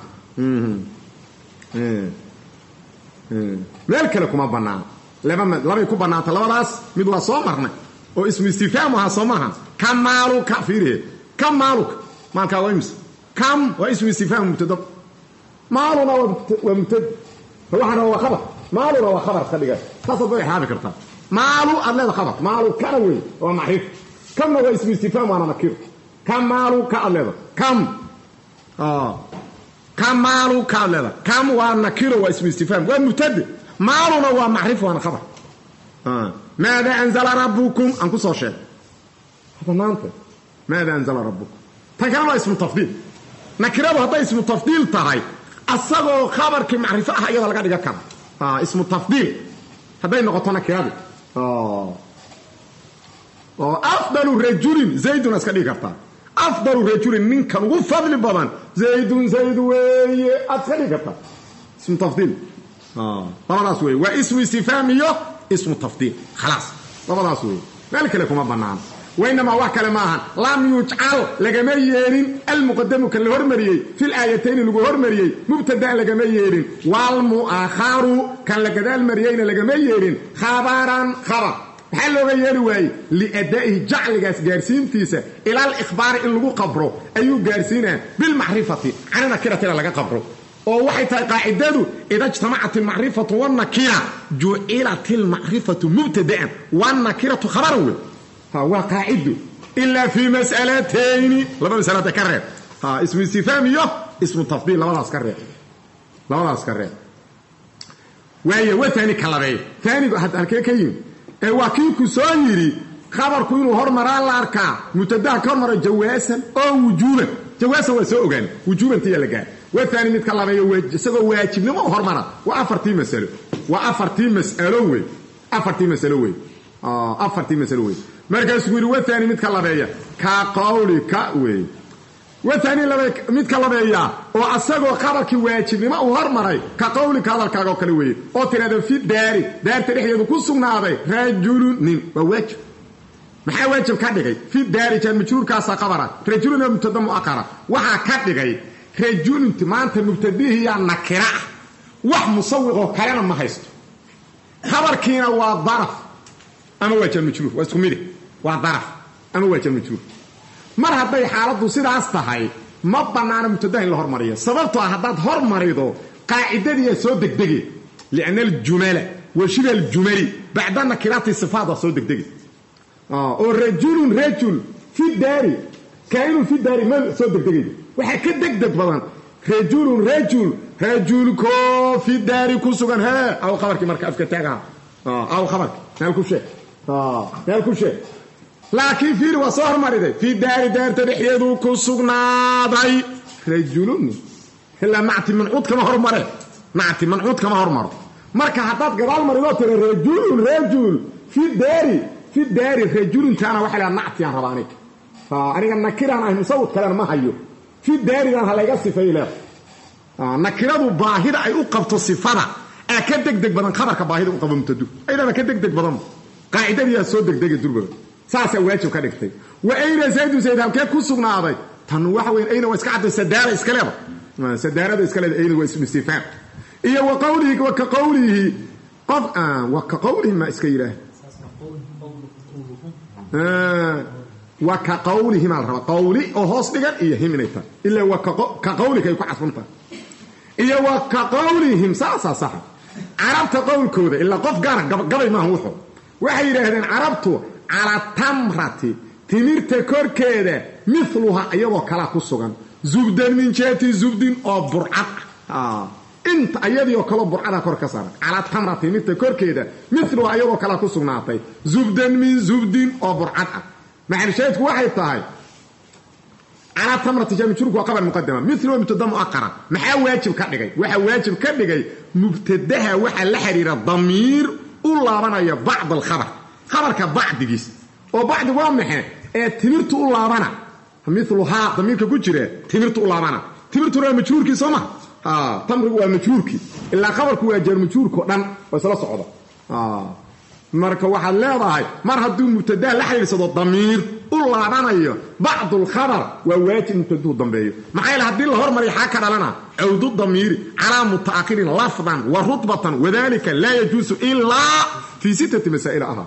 [SPEAKER 1] مالك لكم ما بنان لما لما يكون بنان لما راس مدوا صومرنا واسم استفهامها صومها كم مالك فيه كم مالك مالك ويمس كم واسم استفهام مبتدا مالنا ومبتدا فواحد هو خبر ماله هو خبر خليك تصدق هذا كرتا ماله الله خبر ماله كروي ومعرف كم هو اسم استفهام وانا نكير كم ماله كالله كم اه كم ماله كالله كم وانا نكير واسم استفهام ومبتدا ماله هو معرف وانا خبر اه ماذا انزل ربكم انكم صوشي هذا ما ماذا انزل ربكم تكلم اسم تفضيل نكره هذا اسم تفضيل تاعي asagoo khabarkii macrifo ah iyada laga dhiga karo ah ismu tafdiil haday noqoto nakirada ah oo afdalu rajulin zaydun aska dhiga karta afdalu rajulin ninkan ugu fadli badan zaydun zayd weeye aska dhiga karta ismu tafdiil ah labadaas weeye waa ismu istifhaam iyo ismu tafdiil خلاص labadaas weeye meel kale kuma banaan وإنما وكل معها لم يجعل لجميعين المقدم كالهرمري في الآيتين الهرمري مبتدأ لجميعين والمؤخر كان لجدال مريين لجميعين خبرا خبر maxaa looga yeeli waayey liadaa'ihi jacligaas gaarsiintiisa ila alikhbaari in lagu qabro ayuu gaarsiinaya bilmacrifati cani nakiratina laga qabro oo waxay tahay qaacidadu ida ijtamacat almacrifatu wannakira jucilat almacrifatu mubtada'an wannakiratu khabaran wey ha waa qaacido ilaa fi mas'alatayni laba mas'alada ka reeb ha ismu istifhaam iyo ismu tafdiil labadaas ka reeb labadaas ka reeb waayo watani kalabeey taanigu had halkee ka yimi ee waa kii ku soo yiri khabarku inuu hormaraa la arkaa mubtadaha ka hormara jawaasan oo wujuuban jawaasan waa soo ogaan wujuuban tiya la gaar watani mid kalabeeyo isagoo waajibnimo hormara waa afartii mas'alo waa afartii mas'alo wey afartii mas'alo wey ah afartii mas'alo wey markaas guri watani mid kalabeeya ka qawli ka wey watani laba mid kalabeeya oo asagoo khabarkii waajibnimo u hormaray ka qawli ka hadalkaaga oo kale wey oo tirada fi daari daarta dhexdeedu ku sugnaaday rajulun nin waa waajib maxaa waajib ka dhigay fi daari jan majruurkaas qabara rajulun mubtada muakhara waxa ka dhigay rajulun maanta mubtadihi ya nakira wax musawiqo kalena ma haysto khabarkiina waa daraf ama waa jan majruur waa isku mid waa daraf ama waa jan majruur mar hadday xaaladu sidaas tahay ma banaana mubtadaha in la hormariyo sababtoo ah haddaad hormarido qaacidadiya soo degdegi li'anna aljumala wa shibha aljumali bacda nakirati sifaada soo degdegi oo rajulun rajul fi daari kainu fi daari ma soo degdegi waxa ka degdeg badan rajulun rajul rajulko fi daari ku sugan ha aw khabarki marka afka taaga aw khabarki meel ku sheeg meel ku sheeg laakiin fiir waa soo hormariday fi daari daarta dhexdeedu ku sugnaaday rajulun illa nacti mancuud kama hormare nacti mancuud kama hormaro marka haddaad gadaal marido tira rajulun rajul fi daari fi daari rajulun taana waxa la nacti aan rabaanik fa aniga nakiraan ah musawad kalena ma hayo fi daari aan halayga sifayla nakiradu baahida ay u qabto sifada ee ka degdeg badan khabarka baahida u qabo mutadu ayda ka degdeg badan qaacidadiya soo degdeg durbada saasa waajib ka dhigtay wa ayna saydu saydan ka ku sugnaaday tan waxa weyn ayna waa iska cad sadaara iska leeba sadaarada iska leeda ayna waa ismu istifhaam iyo wa qawlihi wa ka qawlihi qad wa ka qawlihi ma iska yiraah wa ka qawlihi ma raba qawli oo hoos dhigan iyo himinayta illa wa ka qawlihi ay ku casfunta iyo wa ka qawlihim saasa sax arabta qawlkooda illa qof gaar gabay ma wuxuu waxay yiraahdeen arabtu على تمرة تمرت كركيدة مثلها أيضا كلا كسوغان زبدن من جهة زبدن أو برعة آه. انت أيضا كلا برعة كركسارة على تمرة تمرت كركيدة مثلها أيضا كلا كسوغان زبدن من زبدن أو برعة معنى شايفك واحد طاي على تمرة جامع شروك وقبل المقدمة مثله مبتدا مؤخرا محا واجب كدغاي waxa واجب كدغاي مبتداها waxa la xiriira ضمير u laabanaya بعض الخبر خبرك بعديس او بعد waa maxay ee timirtu u laabana مثلها ضميرك ku jira timirtu u laabana timirtu waa majhuurki Soomaa ha tamrigu waa majhuurki illa khabarku waa jar majhuurko dhan oo isla socda ha marka waxa leedahay mar haduu mubtada la xiriirsado damiir u laabanayo بعض الخبر waa waajib mubtada dambeeyo maxay la hadii la hormariyo xaa ka dhalana awdu damiir ala mutaaqirin lafdan wa rutbatan wadhalika la yajuz illa fi sittati masail aha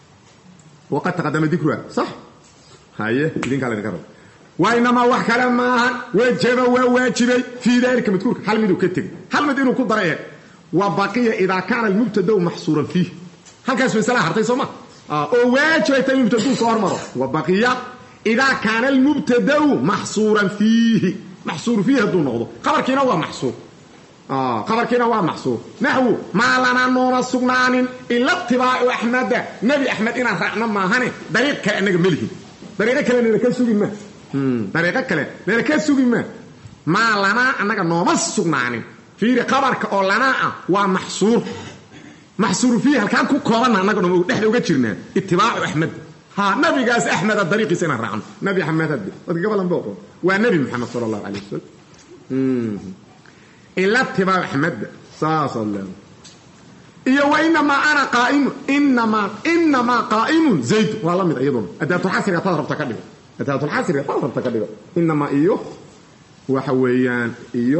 [SPEAKER 1] وقد تقدم ذكرها صح هاي idin kale ka rabo وإنما وحكلا ما وجب وواجب في ذلك مذكور هل مدو كتب هل مد إنه كدريه وبقي إذا كان المبتدا محصورا فيه هل كان اسم سلاح هرتي سوما اه وواجب يتم المبتدا صور مره وبقي إذا كان المبتدا محصورا فيه محصور فيه دون نقضه خبر كنا هو محصور اه خبر كنا هو محصور نحو ما لنا نور سغنان الا اتباع احمد نبي احمد ان رعنا ما هني طريق كانك ملكي طريق كلام كسوغي ما امم طريق كلام لنا كسوغي ما ما لنا انك نوما سغنان في خبرك او لنا وا محصور محصور فيه هل كان كو كوبنا انك نو دخل uga jirna اتباع احمد ها نبي قاس احمد الطريق سنه رعنا نبي احمد قبل ان بوقو ونبي محمد صلى الله عليه وسلم امم إلا اتباع أحمد صلى الله إيه وإنما أنا قائم إنما إنما قائم زيد والله من أيضا أداة الحسر تضرب تكلم أداة الحسر تضرب تكلم إنما إيوه وحويان إيوه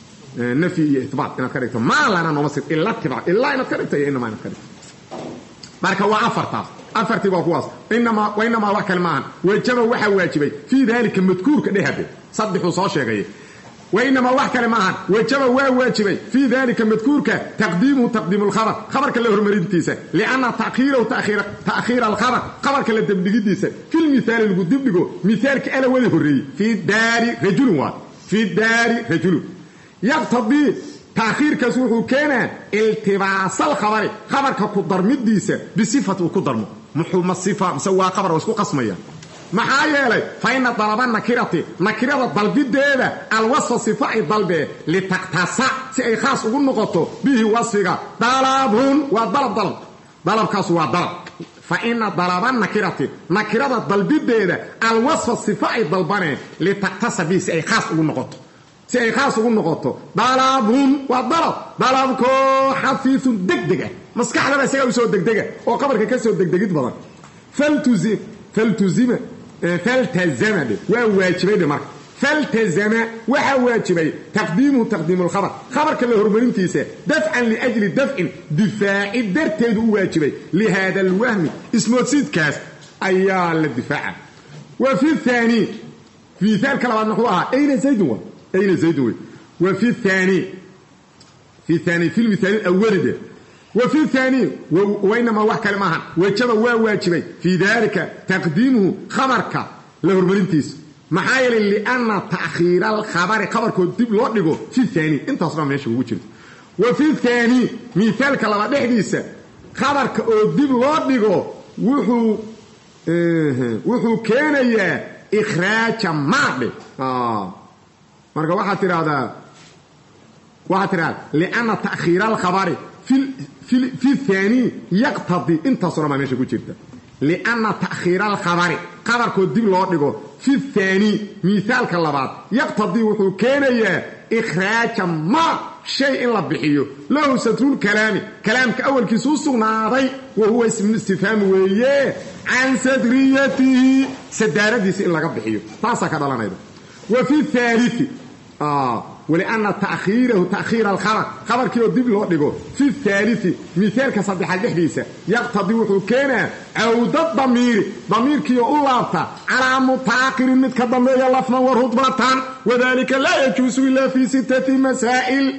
[SPEAKER 1] نفي إثبات أنا كريت ما لنا نمسك إلا اتباع إلا أنا كريت إنما أنا كريت marka waa afartaas afartii waa kuwaas inama waynama wax kale maahan wajaba waxa waajibay fi dalika madkuurka dhehade saddexu soo sheegay waynama wax kale maahan wajaba waa waajibay fi dalika madkuurka taqdiimu taqdiimu al-khabar khabarka la hormarintiisa liana ta'khira ta'khira ta'khira al-khabar khabarka la dibdigidiisa fi al-mithal lagu dibdigo mithaalka ala wada horeeyay fi dari rajul wa fi dari rajul yaqtadi تأخير كسوحو كان التباس الخبر خبر كقدر مديسة بصفة كقدر محوم الصفة مسوى خبر وسكو قسمية محايا لي فإن طلبا نكرتي نكرة الضلب ده الوصف صفة الضلب لتقتصع سي خاص أقول نقطه به وصفك طلبون وضرب ضرب ضرب كسوى ضرب فإن طلبا نكرتي نكرة الضلب ده الوصف الصفة الضلبانة لتقتصع به سي خاص أقول نقطه si ay khaas ugu noqoto dalabun wa dalab dalabko xafiisun degdega maskaxda isaga u soo degdega oo qabarka ka soo degdegid badan faltuzim faltuzima faltazama wa waajibay marka faltazama wa waajibay taqdiimu taqdiimu al-khabar khabarka la hormarintiisa daf'an li ajli daf'in difaa'i darteedu waajibay li hada al-wahm ismu sidkaas ayaa la difaaca wa fi thani fi thalka labaad nuxuha ayna zaydun أين زيد وفي الثاني في الثاني في المثال الأول ده وفي الثاني وإنما واحد كلمة وجب واجبي في ذلك تقديمه خبرك لهرملنتيس محايل لأن تأخير الخبر خبر كنتب لوحده في الثاني انت أصلا ماشي وجبت وفي الثاني مثال كلمة حديثة خبرك كنتب لوحده وحو اه وحو كان يا إخراج معبد آه marka waxa tiraada waxa tiraada liana ta'khir al-khabari fi fi fi thani yaqtadi inta sura ma meesha ku jirta liana ta'khir al-khabari qadarko dib loo dhigo fi thani mithaalka labaad yaqtadi wuxuu keenayaa ikhraaja ma shay in la bixiyo lahu satrul kalaami kalaamka awalkiisu sugnaaday wa huwa ism istifham weeye an sadriyatihi sadaradiisa in laga bixiyo taasa ka dhalanayda wa fi thalith آه ولأن تأخيره تأخير الخبر خبر كيو ديب لو ديغو في الثالث مثال كصدح الحديثة يقتضي وحو كان عودة ضمير ضمير كيو أولابتا على متاقر متكضمية لفنا ورهضبة وذلك لا يجوز إلا في ستة مسائل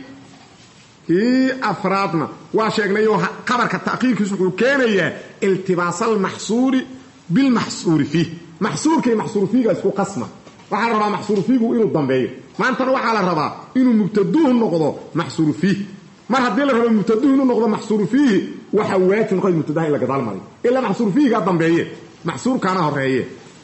[SPEAKER 1] في أفرادنا واشيقنا يو خبر كالتأخير كيو كان التباس المحصور بالمحصور فيه محصور كي محصور فيه اسكو قسمه waxaa rabaa maxsuur fiigu inuu dambeeyo maanta waxa la rabaa inuu mubtaduhu noqdo maxsuur fiih mar hadii la rabo mubtaduhu inuu noqdo maxsuur fiih waxa waajib noqdo mubtadaha ila gadaal mari ila maxsuur fiiga dambeeye maxsuur kana horeeye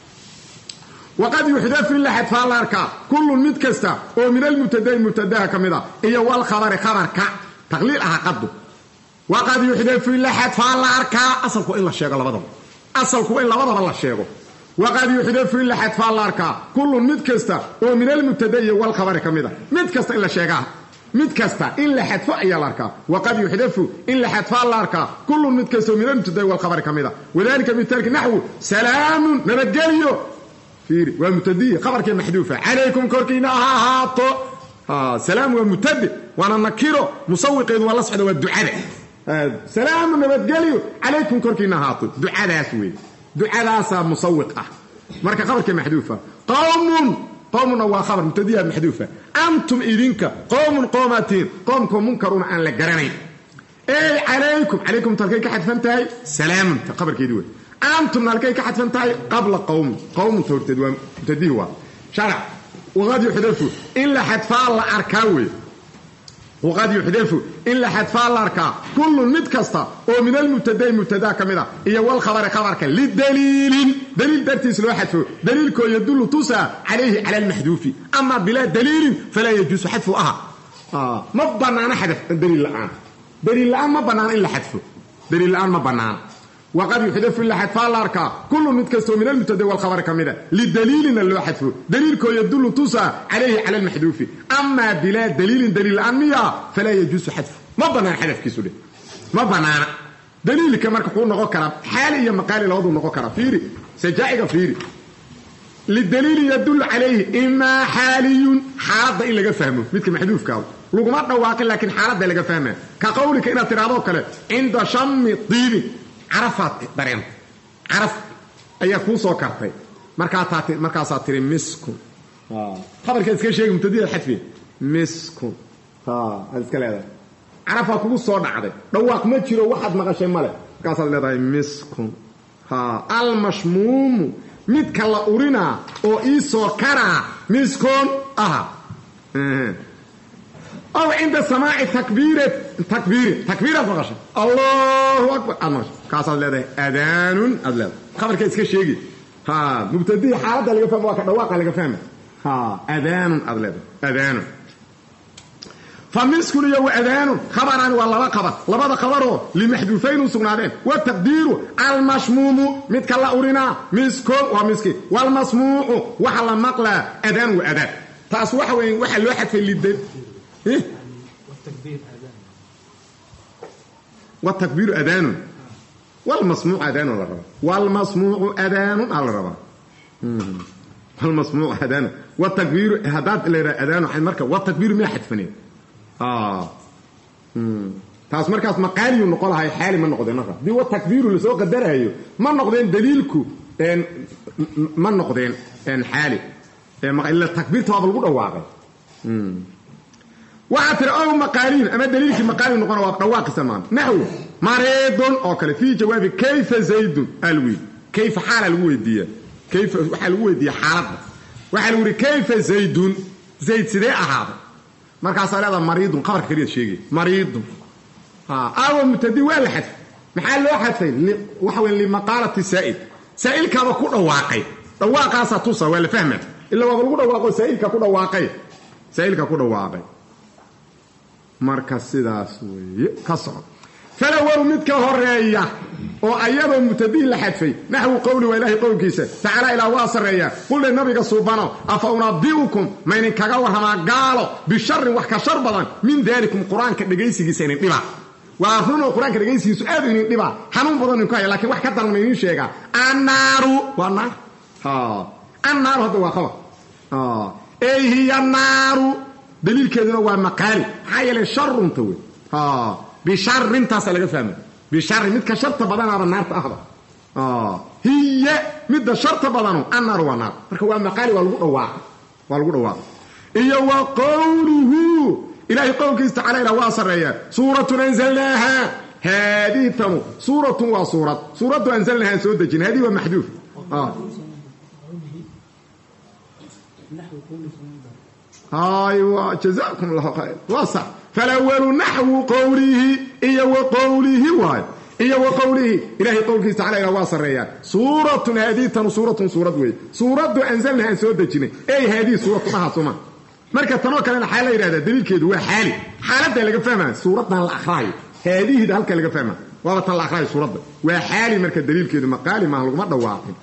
[SPEAKER 1] waqad yuhdaf illa hadfa al-arka kullu mid kasta oo min al-mubtada'i mubtadaha kamida iyo wal khabar khabarka taqliil aha qadu waqad yuhdaf illa hadfa al-arka asalku in la sheego labadaba asalku in labadaba la sheego وقد يحدث إلا حدف الأركا كل متكستا ومن المبتدأ والخبر كمدا متكستا إلا شيئا متكستا إلا حدف أي الأركا وقد يحدث إلا حدف الأركا كل متكستا ومن المبتدأ والخبر كمدا وذلك بالترك نحو سلام نبجليو فيري ومبتدأ خبر كم محذوفة عليكم كركينا هاتو آه سلام ومبتدأ وانا نكيرو مسوق إذ والله سبحانه والدعاء آه سلام نبجليو عليكم كركينا هاتو دعاء أسوي دعاء مسوق اه marka khabarka maxduufa qawmun qawmun wa khabar mubtadi'a maxduufa antum idinka qawmun qawmatin qawmkum munkarun an la garanay ay alaykum alaykum talkay ka xadfantahay salaam khabarkeedu antum talkay ka xadfantahay qabla qawm qawm tortid wa mubtadi'a sharع وقد يحدث illa hadfa la arkawi وقد يحدث إلا حدف الأركا كل متكستا ومن المبتدا مبتدا كمدا إيه والخبر خبرك للدليل دليل درتيس لو حدفه دليل كو يدل توسى عليه على المحذوف أما بلا دليل فلا يجوز حذفه أها آه ما بنانا حذف الدليل الآن دليل الآن ما بنانا إلا حذفه دليل الآن ما بنانا وقد يحدث إلا حدف الأركا كل متكستا من المبتدا والخبر كمدا للدليل اللي حذفه دليل كو يدل توسى عليه على المحذوف أما بلا دليل دليل الأنمية فلا يجوز حذفه ما بنانا حذف كيسوله ما بنانا دليل كما كقول نقول كلام حاليا مقال الوضع نقول كلام فيري سجائق فيري للدليل يدل عليه إما حالي حالة إلا فهمه مثل محذوف كاو لقمات نواقل لكن حالة إلا فهمه كقولك إن ترابوك عند شم طيب carafaad dareenta caraf ayaa kuu soo kartay markaa taati markaasaa tiri miskun khabarkeed iska sheegi mubtadiya xadfi miskun aad iska leedahay carafaa kugu soo dhacday dhawaaq ma jiro waxaad maqashay male markaasaad leedahay miskun almashmuumu midka la urinaa oo ii soo karaa miskun aha aw cinda samaaci takbiiri takbiiri takbiiraad maqashay allahu akbar aad maqashay kaasaad leedahay adaanun aad leedahay khabarkeed iska sheegi mubtadiya xaaladda laga fahma waa ka dhawaaqa laga fahma adaanun aad leedahay adaanun فمسكن يو أذان خبران والله خبر لبدا خبره لمحذوفين وسقنادين والتقدير المشموم متك الله أورينا مسكن ومسكي والمسموع وحل مقلة أذان وأذان تصوح وين وحل واحد في اللي الدين إيه والتكبير أذان والتكبير أذان والمسموع أذان على الربا والمسموع أذان على الربا والمسموع أذان والتكبير هذات اللي أذان حين مركب والتكبير ما حدفني آه امم تاس مركز مقالي نقولها هي حالي ما نقدين نقد دي والتكبير اللي سوق قدرها ما نقدين دليلكم ان ما نقدين ان حالي ما الا التكبير تبع الغد واقع امم وعتر او مقالين اما دليلك مقالي نقولها واقع تمام نحو مريض او كله في جواب كيف زيد الوي كيف حال الويديه كيف حال الويديه حالته وحال كيف زيد زيد سيده اهاد markaas ayada mariidun qabarka kaliya sheegay mariidun ha aw mutadi wal hadf maxaa loo hadfay waxa weyn li maqaalati sa'id sa'ilka ba ku dhawaaqay dhawaaqaasa tusa wala fahmad illa waa lagu dhawaaqo sa'ilka ku dhawaaqay sa'ilka ku dhawaaqay marka sidaas weeye ka soo فلو مدك هرية او ايضا متدين لحدفي نحو قولي والهي قول كيسا تعالى الى واصرية قل للنبي سبحانه افأنبئكم ما ان كغا ورما قالوا بشر وحك شر بدن من ذلكم قران كدغيسيسين دبا وافنو قران كدغيسيسو ادين دبا حنون بدن كاي لكن wax ka daran meeyeen sheega annaaru wana ha annaaru hada waa qaba ah ay hiya annaaru dalilkeeduna waa maqaali hayla sharrun tawi ha بشر انت سلغ فهم بشر مد شرط بدن ار النار اخذ اه هي مد شرط بدن النار والنار marka waa maqaali waa lagu dhawaaq waa lagu dhawaaq iyo wa qawluhu ilahi qawlkiisa ta'ala ila wasaraya suuratun anzalnaha hadi tamu suuratun wa surat suratu anzalnaha soo dajin hadi waa mahdhuf اه ايوه جزاكم الله خير وصح فالاول نحو قوله اي وقوله واي اي وقوله الهي قولك تعالى الى واصريا سوره هذه تن سوره سوره وي سوره انزلناها سو دجين اي هذه سوره ما سوما marka tan oo kale xaalay yiraahdo dalilkeedu waa xaali xaaladda laga fahmaa suuradan la akhriyo هذه halka laga fahmaa waa tan la akhriyo suurada waa xaali marka dalilkeedu maqaali ma lagu ma dhawaaqin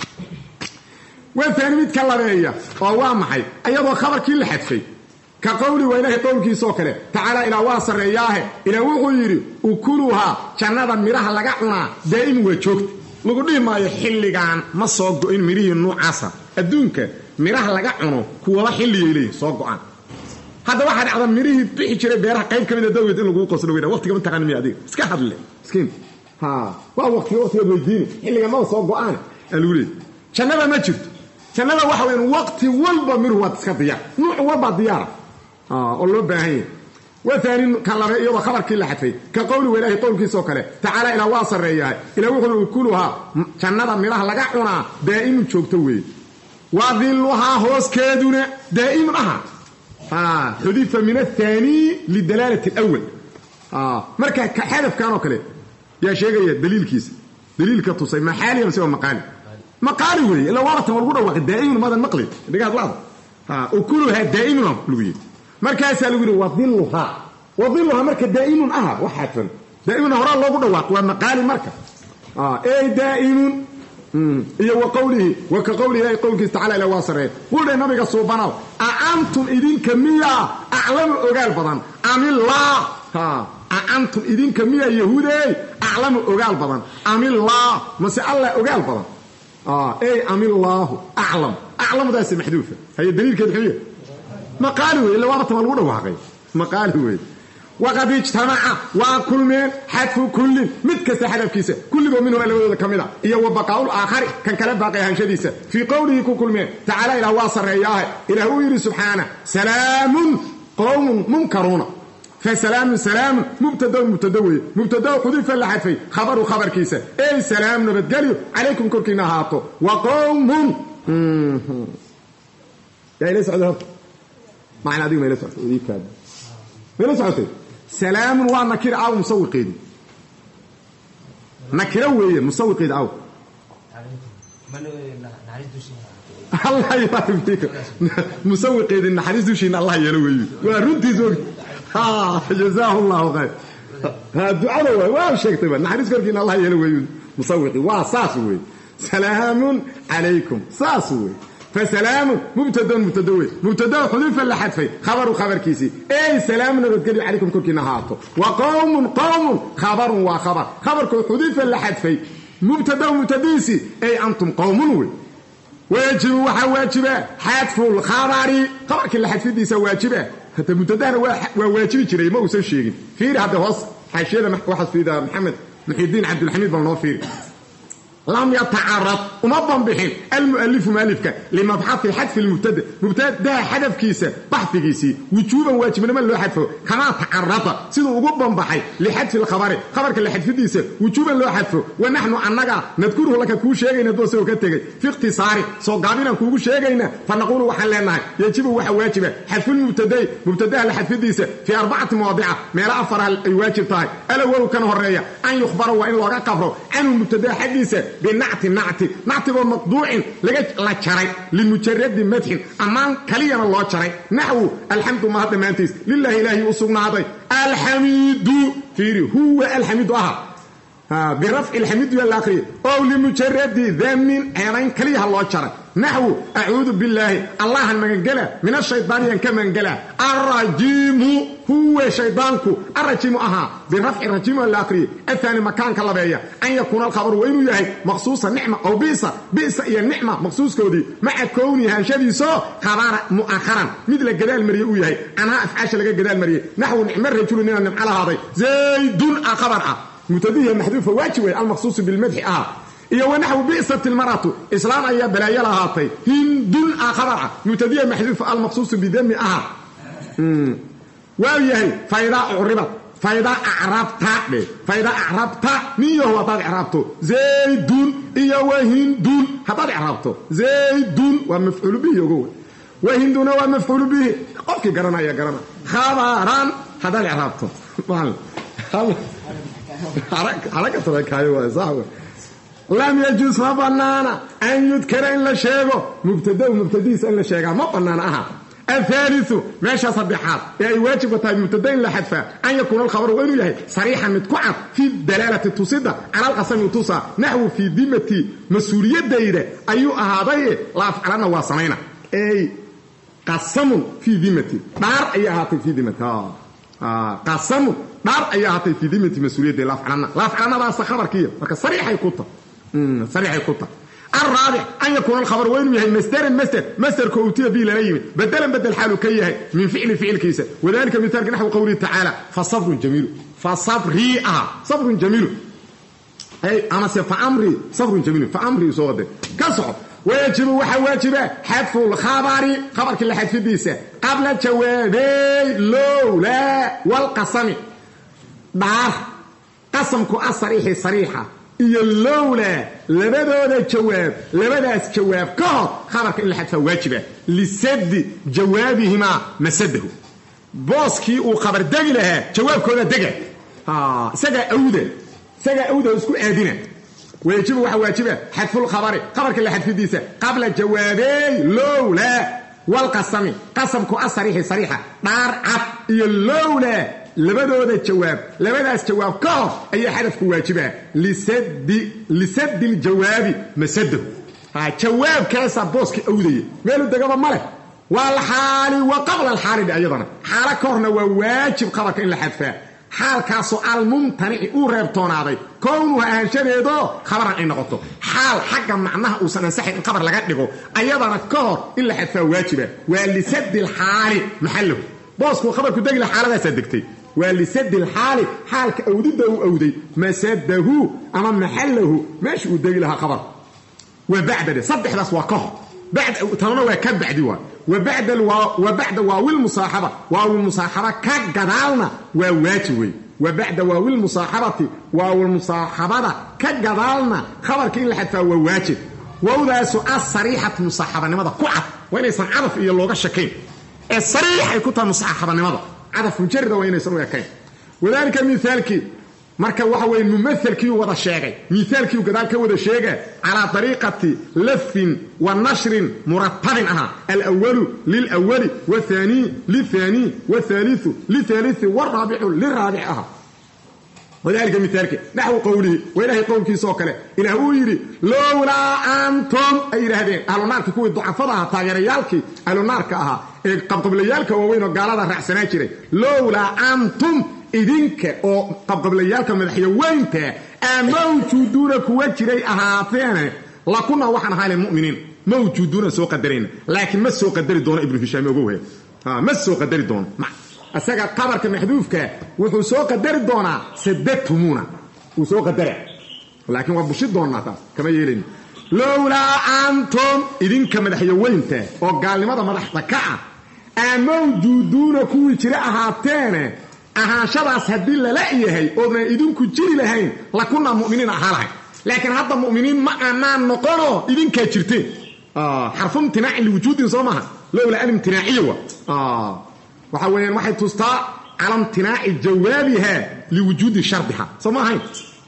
[SPEAKER 1] وثاني ميد كلامية أو وامحي أيضا خبر كل حدفي كقولي وإله قولكي سوكله تعالى إلى واصر إياه إلى وغيري وكلها جنة ميراها لقعنا دائم وجوكت لقد ما يحل عن ما صوق إن ميريه النوع عصا الدونك ميراها لقعنا كولا حل إليه صوق عن هذا واحد عظم ميريه بيحي شري بيرها قيم كمين الدوية إنه قول قصر ويدا وقت كمان تغنمي عديك سكاحد لي سكين ها وقت وقت يبقى الديني حل ما صوق عن الولي جنة ما جبت كان waxa weyn waqti walba mir wad iska diyaar nuuc walba diyaar ah oo loo baahan وثاني كان la iyo khabarkii la xafay ka qowli weelaahi qowlkiisa kale taala ila waasareeyahay ila wuxuu kuluha jannada miraha laga cunaa daa'im joogto weey wadilluha hooskeeduna daa'im aha ah hudifa min athani lidalalati alawwal ah marka ka hadaf kaano kale yaa sheegaya daliilkiisa daliilka tusay maxali ama soo maqaali مقالي وي الا ورث والغدا واحد دائما ماذا المقلي دغاد لعب ها وكلها دائما لوي مركز لوي وظلها وظلها مركز دائما اها وحاتن دائما هرا لو دواق ومقالي مركز اه اي دائما امم اي وقوله وكقوله اي قولك تعالى الى واصره قول النبي سبحانه انتم اذن كميا اعلم اوغال بدن ام الله ها انتم اذن كميا يهودي اعلم اوغال بدن ام الله ما سي الله اوغال بدن اه اي ام الله اعلم اعلم ده اسم محذوفه هي دليل كده كبير مقالي الا ورث ما لو دواقي مقالي waqad ijtamaca waa kulmeen xadfu kullin mid kasta xadafkiisa kulligoo minhuma labadooda ka mida iyo wa baqaa'ul aakhari kan kale baaqay ahaanshadiisa fii qowlihi ku kulmeen tacaala ilaah waa sarreeyaahe ilaah uu yidhi subxaana salaamun qowmun munkaruuna فسلام سلام مبتدا مبتدا وي مبتدا حذف لحذف خبر خبر كيسه اي سلام نبدل عليكم كركنا هاتو وقوم يا ليس عذاب معنى دي ما ليس دي كده ما ليس عذاب سلام ونكر او مسوقين نكر وي مسوقين او الله يبارك فيك مسوقين الحديث دوشين الله يلوي وردي زوج ها جزاه الله خير هذا دعاء واو شيخ طبعا نحرس كركين الله يلوي مسوقي واساسوي سلام عليكم ساسوي فسلام مبتدا مبتدا مبتدا حذف لحذف خبر خبر كيسي اي سلام نبدل عليكم كركين هاتو وقوم قوم خبر وخبر خبر حذف لحذف مبتدا مبتديسي اي انتم قوم ويجب وحواجبه حذف الخبر خبر كل حذف دي واجبه حتى مبتدا واجب جري ما وسن شيغين فير هذا هوس حاشيه واحد في ده محمد محي الدين عبد الحميد بن نوفير لم يتعرض وما بنبحين المؤلف مؤلفك لمبحث حذف المبتدا مبتدا حذف كيسه بحث كيسي وجوبا واجبنا ما لو حذفه كما تعرض سيده ugu banbaxay لحذف الخبر خبرك اللي حذفيسه وجوبا لو حذفه ونحن انغا نذكره لك كو شيغينا دوسو كتغي في اختصار سو غابينا كوغو شيغينا فنقول waxaan leenahay يجب waxa waajiba حذف المبتدا مبتدا لحذفيسه في اربعه مواضع ميل افر ay waajib tahay الاول كان horeeya an yukhbaro wa in looga qabro an mubtada xadiisa بنعت نعت نعت مقطوع لا جري لمجرد مدح امان كلينا لو جري نحو الحمد ما هذا مانتيس لله الهي وسغناده الحميد فيري هو الحميد اه ها برفع الحميد والاخر او لمجرد ذم ايران كليها لو جري نحو اعوذ بالله الله المنجله من الشيطان كمنجله الرجيم هو شيطانك الرجيم اها برفع الرجيم الاخر الثاني مكان كلبيه ان يكون الخبر وين يحيى مخصوصا نعمه او بئس بئس هي النعمه مخصوص كودي مع كونها شديسو خبر مؤخرا مثل جدال مري او يحيى انا افعاش لغا جدال مري نحو نعم الرجل نعم على هذا زيد خبر متديه محذوفه واجب المخصوص بالمدح اه iyo wanaxu bi'sat al-maratu islaan ayaa balaaya lahaatay hindun akhara mutadiya mahdhuf al-maqsus bidami ah waayahay fayda uribat fayda a'rabta fayda a'rabta niyo wa tad a'rabto zaydun iyo wa hindun hadad a'rabto zaydun wa maf'ul bihi yogo wa hinduna wa maf'ul bihi qofki garanaya garana khabaran hadad a'rabto wal haraka haraka tabakayo wa sahwa لم يجوز ما بنانا أن يذكر إن لا شيء مبتدأ ومبتديس إن لا شيء ما بنانا أها الثالث ماشي صبيحات يعني واجب طيب مبتدأ إن لا حذفه أن يكون الخبر وين يهي صريحا متقعد في الدلالة تصيد على القسم توصى نحو في ذمة مسؤولية دايرة أيها هذا لا فعلنا واصلين أي قسم في ذمة دار أيها في ذمة آه قسم دار أيها في ذمة مسؤولية لا فعلنا لا فعلنا بس خبر كيه لكن صريح يقطع امم صريح يقطع الرابع أن يكون الخبر وين يهي مستر مستر مستر كوتيه بي لنيم بدلا بدل حاله كيه من فعل فعل كيسه وذلك مثال نحو قوله تعالى فصبر جميل فصبري اه صبر جميل اي انا فامري صبر جميل فامري صوده كسر ويجب وحواجبه حذف الخبر خبر كل حذف بيسه قبل جوابي لولا والقسم دار قسمك الصريح صريحه iyo lowla labadooda jawaab labadaas jawaab ka hor khabarka in la xadfa waajiba lisad jawaabihima masadahu booski uu khabar dagi lahaa jawaabkooda daga ha isaga awda isaga awda isku aadina waajiba waxa waajiba xadfu khabari khabarka la xadfidiisa qabla jawaabay lowla wal qasami qasamku asrihi sariha dar ab iyo lowla labadooda jawaab labadaas jawaab ka hor ayaa xadafku waajiba lisad lisad aljawaabi masad ha jawaab kaasa booski awdaye meelu dagaba male wal hali wa qabla al hali ayadana hala korna waa waajib qabarka in la xadfa xaalkaaso al mumtani uu reebtoonaaday koonu ahaanshadeedo khabaran ay noqoto xaal xagga macnaha uu san saxin qabar laga dhigo ayadana ka hor in la xadfa waajiba waa lisad al hali maxallu boosku khabarku dagla xaaladaas degtay ولسد الحال حال أودده أودي مسده أما محله ماشي ودي لها خبر وبعد ده صدح بس وقه بعد تمام وكب بعد وا وبعد الوا وبعد واو المصاحبة واو المصاحبة كجدالنا وواجوي وبعد واو المصاحبة واو المصاحبة كجدالنا خبر كين لحد وواجب وودا سؤال صريحة مصاحبة لماذا كعب وين يسمع عرف إيه اللغة الشكين الصريح يكون مصاحبة لماذا عرف مجرد وين يسمع كين وذلك مثالك مركب waxa way mumathalkii wada sheegay miithaalkii gadaal ka wada sheegay ala tariiqati lafin wa nashrin murattabin aha al-awwal lil-awwal wa thani li-thani wa thalith li-thalith wa rabi'u li-rabi' aha وذلك مثالك نحو قوله وإلهي قولك سوكله إلهو يري لولا أنتم أي هذين أهل نار كوي ضعفضها تاغيريالك أهل نار كأها قبقبليالك ووينو قالada رأسنا جري لولا أنتم idinka oo qabqablayaalka madaxyaweynta mawjuuduna kuwa jiray ahaateen la kuna waxaan ahayn mu'miniin mawjuuduna soo qadareen laakiin ma soo qadari doona ibn hisham ugu weey ha ma soo qadari doona ma asaga qabarka maxduufka wuxuu soo qadari doona saddetumuna uu soo qadara laakiin waa bushid doona taas kama yeelin lawla antum idinka madaxyaweynta oo gaalnimada madaxda ka ah mawjuuduna kuwa jiray ahaateen ahaashadaas hadii la leeyahay oo idinku jiri lahayn la kuna mu'miniin ahalahay laakiin hadda mu'miniin ma aanan noqono idinka jirteen ah harfum tinaa'i liwujudin soomaha lawla alim tinaa'iya ah waxa weeyaan waxay tustaa alam tinaa'i jawaabiha liwujudi sharbiha soomaha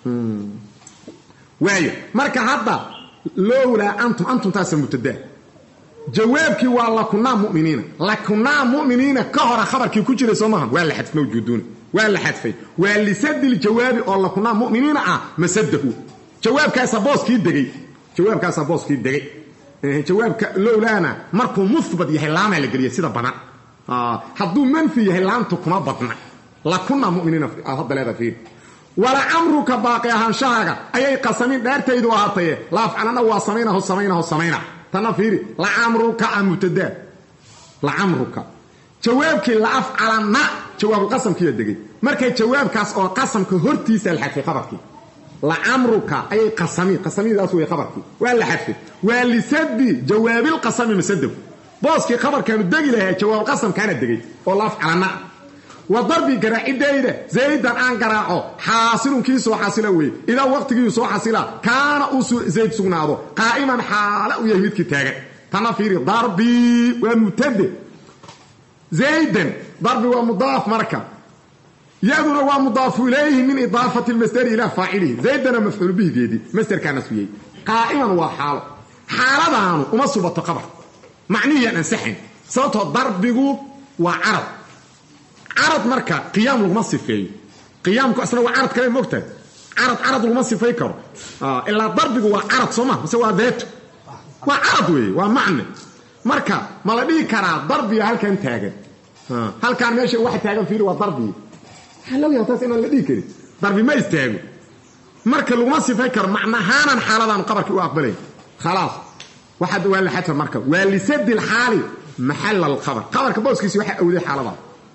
[SPEAKER 1] waayo marka hadda lawla antum antum tasamutadda jawaabkii waa la kunaa mu'miniina la kunaa mu'miniina ka hor khabarkii ku jiray soomahan waa la xadf mawjuudun waa la xadfay waa li sadil jawaabi oo la kunaa mu'miniina ah masadahu jawaabkaas booskii degay jawaabkaas booskii degay ee jawaabka lowlaana markuu musbad yahay laama la galiyo sida badan ah haduu manfi yahay laantu kuma badna la kunaa mu'miniina hadda leeda fiir wala amruka baaqi ahaan shaaga ayay qasamin dhaartaydu ahaatay laaf anana waa sameeynaho sameeynaho sameeyna تنافيري لعمرك أمتدا لعمرك جوابك لا أفعلنا جواب القسم كي يدقي مركي جواب كاس أو قسم كهرتي سالحك في خبرك لعمرك أي قسمي قسمي ذا سوي خبرك ولا حفي واللي سدي جواب القسم مسدب باسكي خبر كان الدقي لها جواب القسم كان الدقي والله أفعلنا وضربي قراء الدائرة زيدا عن قراءه حاصل كيسو حاصلوي إذا وقت كيسو حاصلا كان أسو زيد سغناده قائما حالا ويهمد كتاغة تنافيري ضربي ومتد زيدا ضربي ومضاف مركب يأذن ومضاف إليه من إضافة المصدر إلى فاعله زيدا مفعول به ديدي مصدر كان اسميه قائما وحالا حالا دانو ومصوبة قبر معنيا أنسحن صوته ضربي وعرض عرض مركا قيام المصفي قيامك اصلا وعرض كلام مقتل عرض عرض المصفي كر اه الا ضربه وعرض سما بس هو ذات وعرض وي ومعنى مركا ما لا دي كرا ضربي هلكان تاغن اه هلكان ماشي واحد تاغن فيه وضربي هلو يا تاس ان لا دي كري ضربي ما يستاغ مركا المصفي كر معنى هانا حالدان قبرك واقبلي خلاص واحد ولا حتى مركا واللي سد الحالي محل الخبر خبرك بوسكيس waxa awday xaalada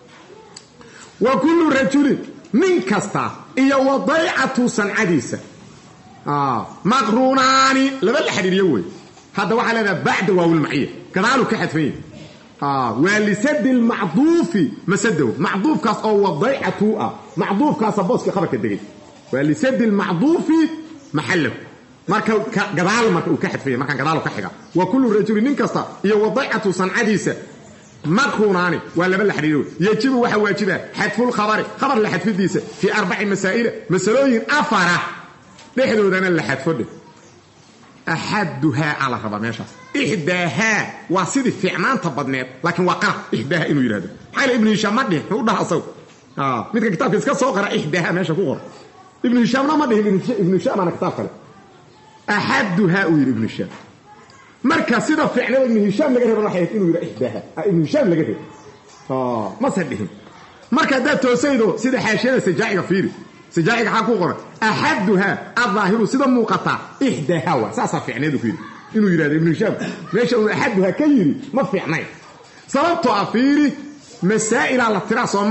[SPEAKER 1] وكل رجل من كستا إيا وضيعة صنعديسة آه مقروناني لبل حديد يوي هذا واحد لنا بعد واو المعية كذلك كحد فيه آه ولسد المعضوف مسده معضوف كاس أو وضيعة آه معضوف كاس بوسك خبرك الدقيق ولسد المعضوف محله marka gadaal marka uu ka xidfay marka gadaal uu ka xiga wa kullu rajulin nin kasta iyo wadayatu sanadiisa مقروناني ولا بل حريرو يجب waxa waajiba xadful khabari khabar la xadfidiisa fi arba'i masaa'il masalooyin afara dhexdoodana la xadfo أحدها على ربا ماشا إحداها واسيد فعنان تبضنيت لكن وقع إحداها إنه يراد حال ابن هشام مده هو ده أصو آه مثل كتاب كيسكا صغر إحداها ماشا فوقر ابن هشام ما مده ابن هشام أنا كتاب قال أحدها وير ابن هشام مركز سيدة فعلا ابن هشام لقيته بالرحية إنه يرى إحداها ابن هشام لقيته آه ما صدقهم مركز ده توسيده سيدة حاشية سجاعي غفيري سجاعي حقوقنا أحدها الظاهر سيدة موقطة إحداها وساسا فعلا ده فيه إنه يرى ابن هشام ليش أحدها كيري ما فعلا سببته أفيري مسائل على التراث وماها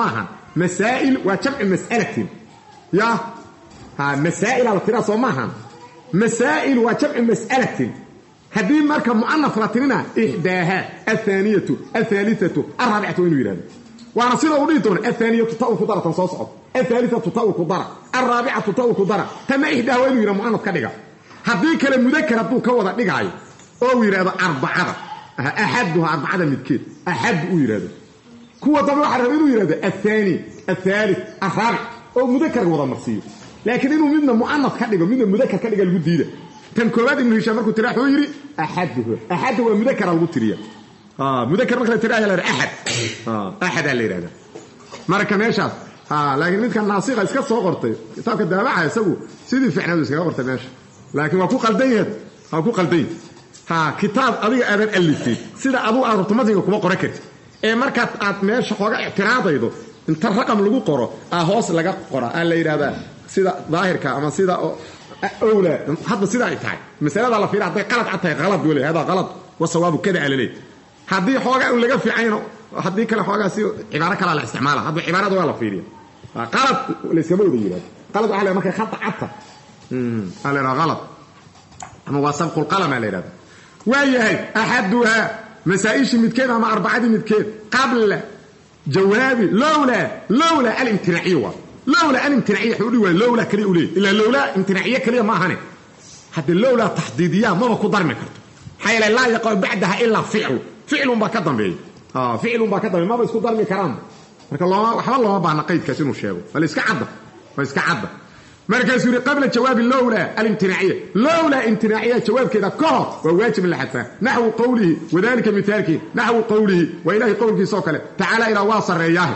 [SPEAKER 1] مسائل وجمع مسألة يا ها مسائل على ترى صومها مسائل وجمع مسألة هذه مركب مؤنث راتنا إحداها الثانية الثالثة الرابعة وين يراد وانا صير اوريدون الثانيه تطوق ضرة صوص الثالثه تطوق ضرة الرابعه تطوق ضرة تم احدى وين يرى مؤنث كدغا hadii kale mudakar haduu ka wada dhigay oo yiraahdo arbacada ahadha arbacada midkeed ahad uu yiraahdo kuwa daba waxa rabay inuu yiraahdo الثاني الثالث الرابع oo mudakar wada marsiyo laakiin inuu midna mu'annas ka dhigo midna mudakar ka dhigo lagu diido tan koobaad inuu hesha markuu tiraaxo yiri ahadhu ahadhu waa mudakar lagu tiriya اه مذكر مثلا تراها لا احد اه احد اللي يراها marka meeshaas ها laakiin midka naasiqa iska soo qortay kitaabka daabaca isagu sidii fiicnaa iska qortay meesha laakiin waa ku qaldayn waa ku qaldayn ha kitaab adiga aadan alifay sida adu aad automatiga kuma qoran kartid ee marka aad meesha xooga ictiraadaydo inta raqam lagu qoro ah hoos laga qoro aan la yiraahdaa sida daahirka ama sida awla hadda sida ay tahay masalada la fiiraa haday qalad atay qalad wali hada qalad wasawabu kada alay hadii xooga uu laga fiicayno hadii kale xoogaasi cibaaro kala la isticmaala hadii cibaaradu waa la fiiriyo qalad la iska wada yiraahdo qalad waxa la markay khata atta mm ala qalad ama wasabq alqalam ala yiraahdo waayahay ahaduha masaa'ish midkeed ama arbacadi midkeed qabla jawaabi lawla lawla al-imtina'iyya lawla al-imtina'iyya xudi waa lawla kali uli ila lawla imtina'iyya kali ma ahane hadii lawla tahdidiyya ma ku darmi karto hayla la yaqo ba'daha illa fi'l فعل با كدنبي اه فعل با كدنبي ما باسكو درمي كرام marka loo waxa loo baahna qaydkaas inuu sheego bal iska cadda bal iska cadda marka suri qabla jawaab lawla al-imtina'iyya lawla imtina'iyya jawaabkeeda ka waa waajib la xadfa nahwu qawlihi wadalika mithalki nahwu qawlihi wa ilahi qawlki soo kale ta'ala ila wasariyah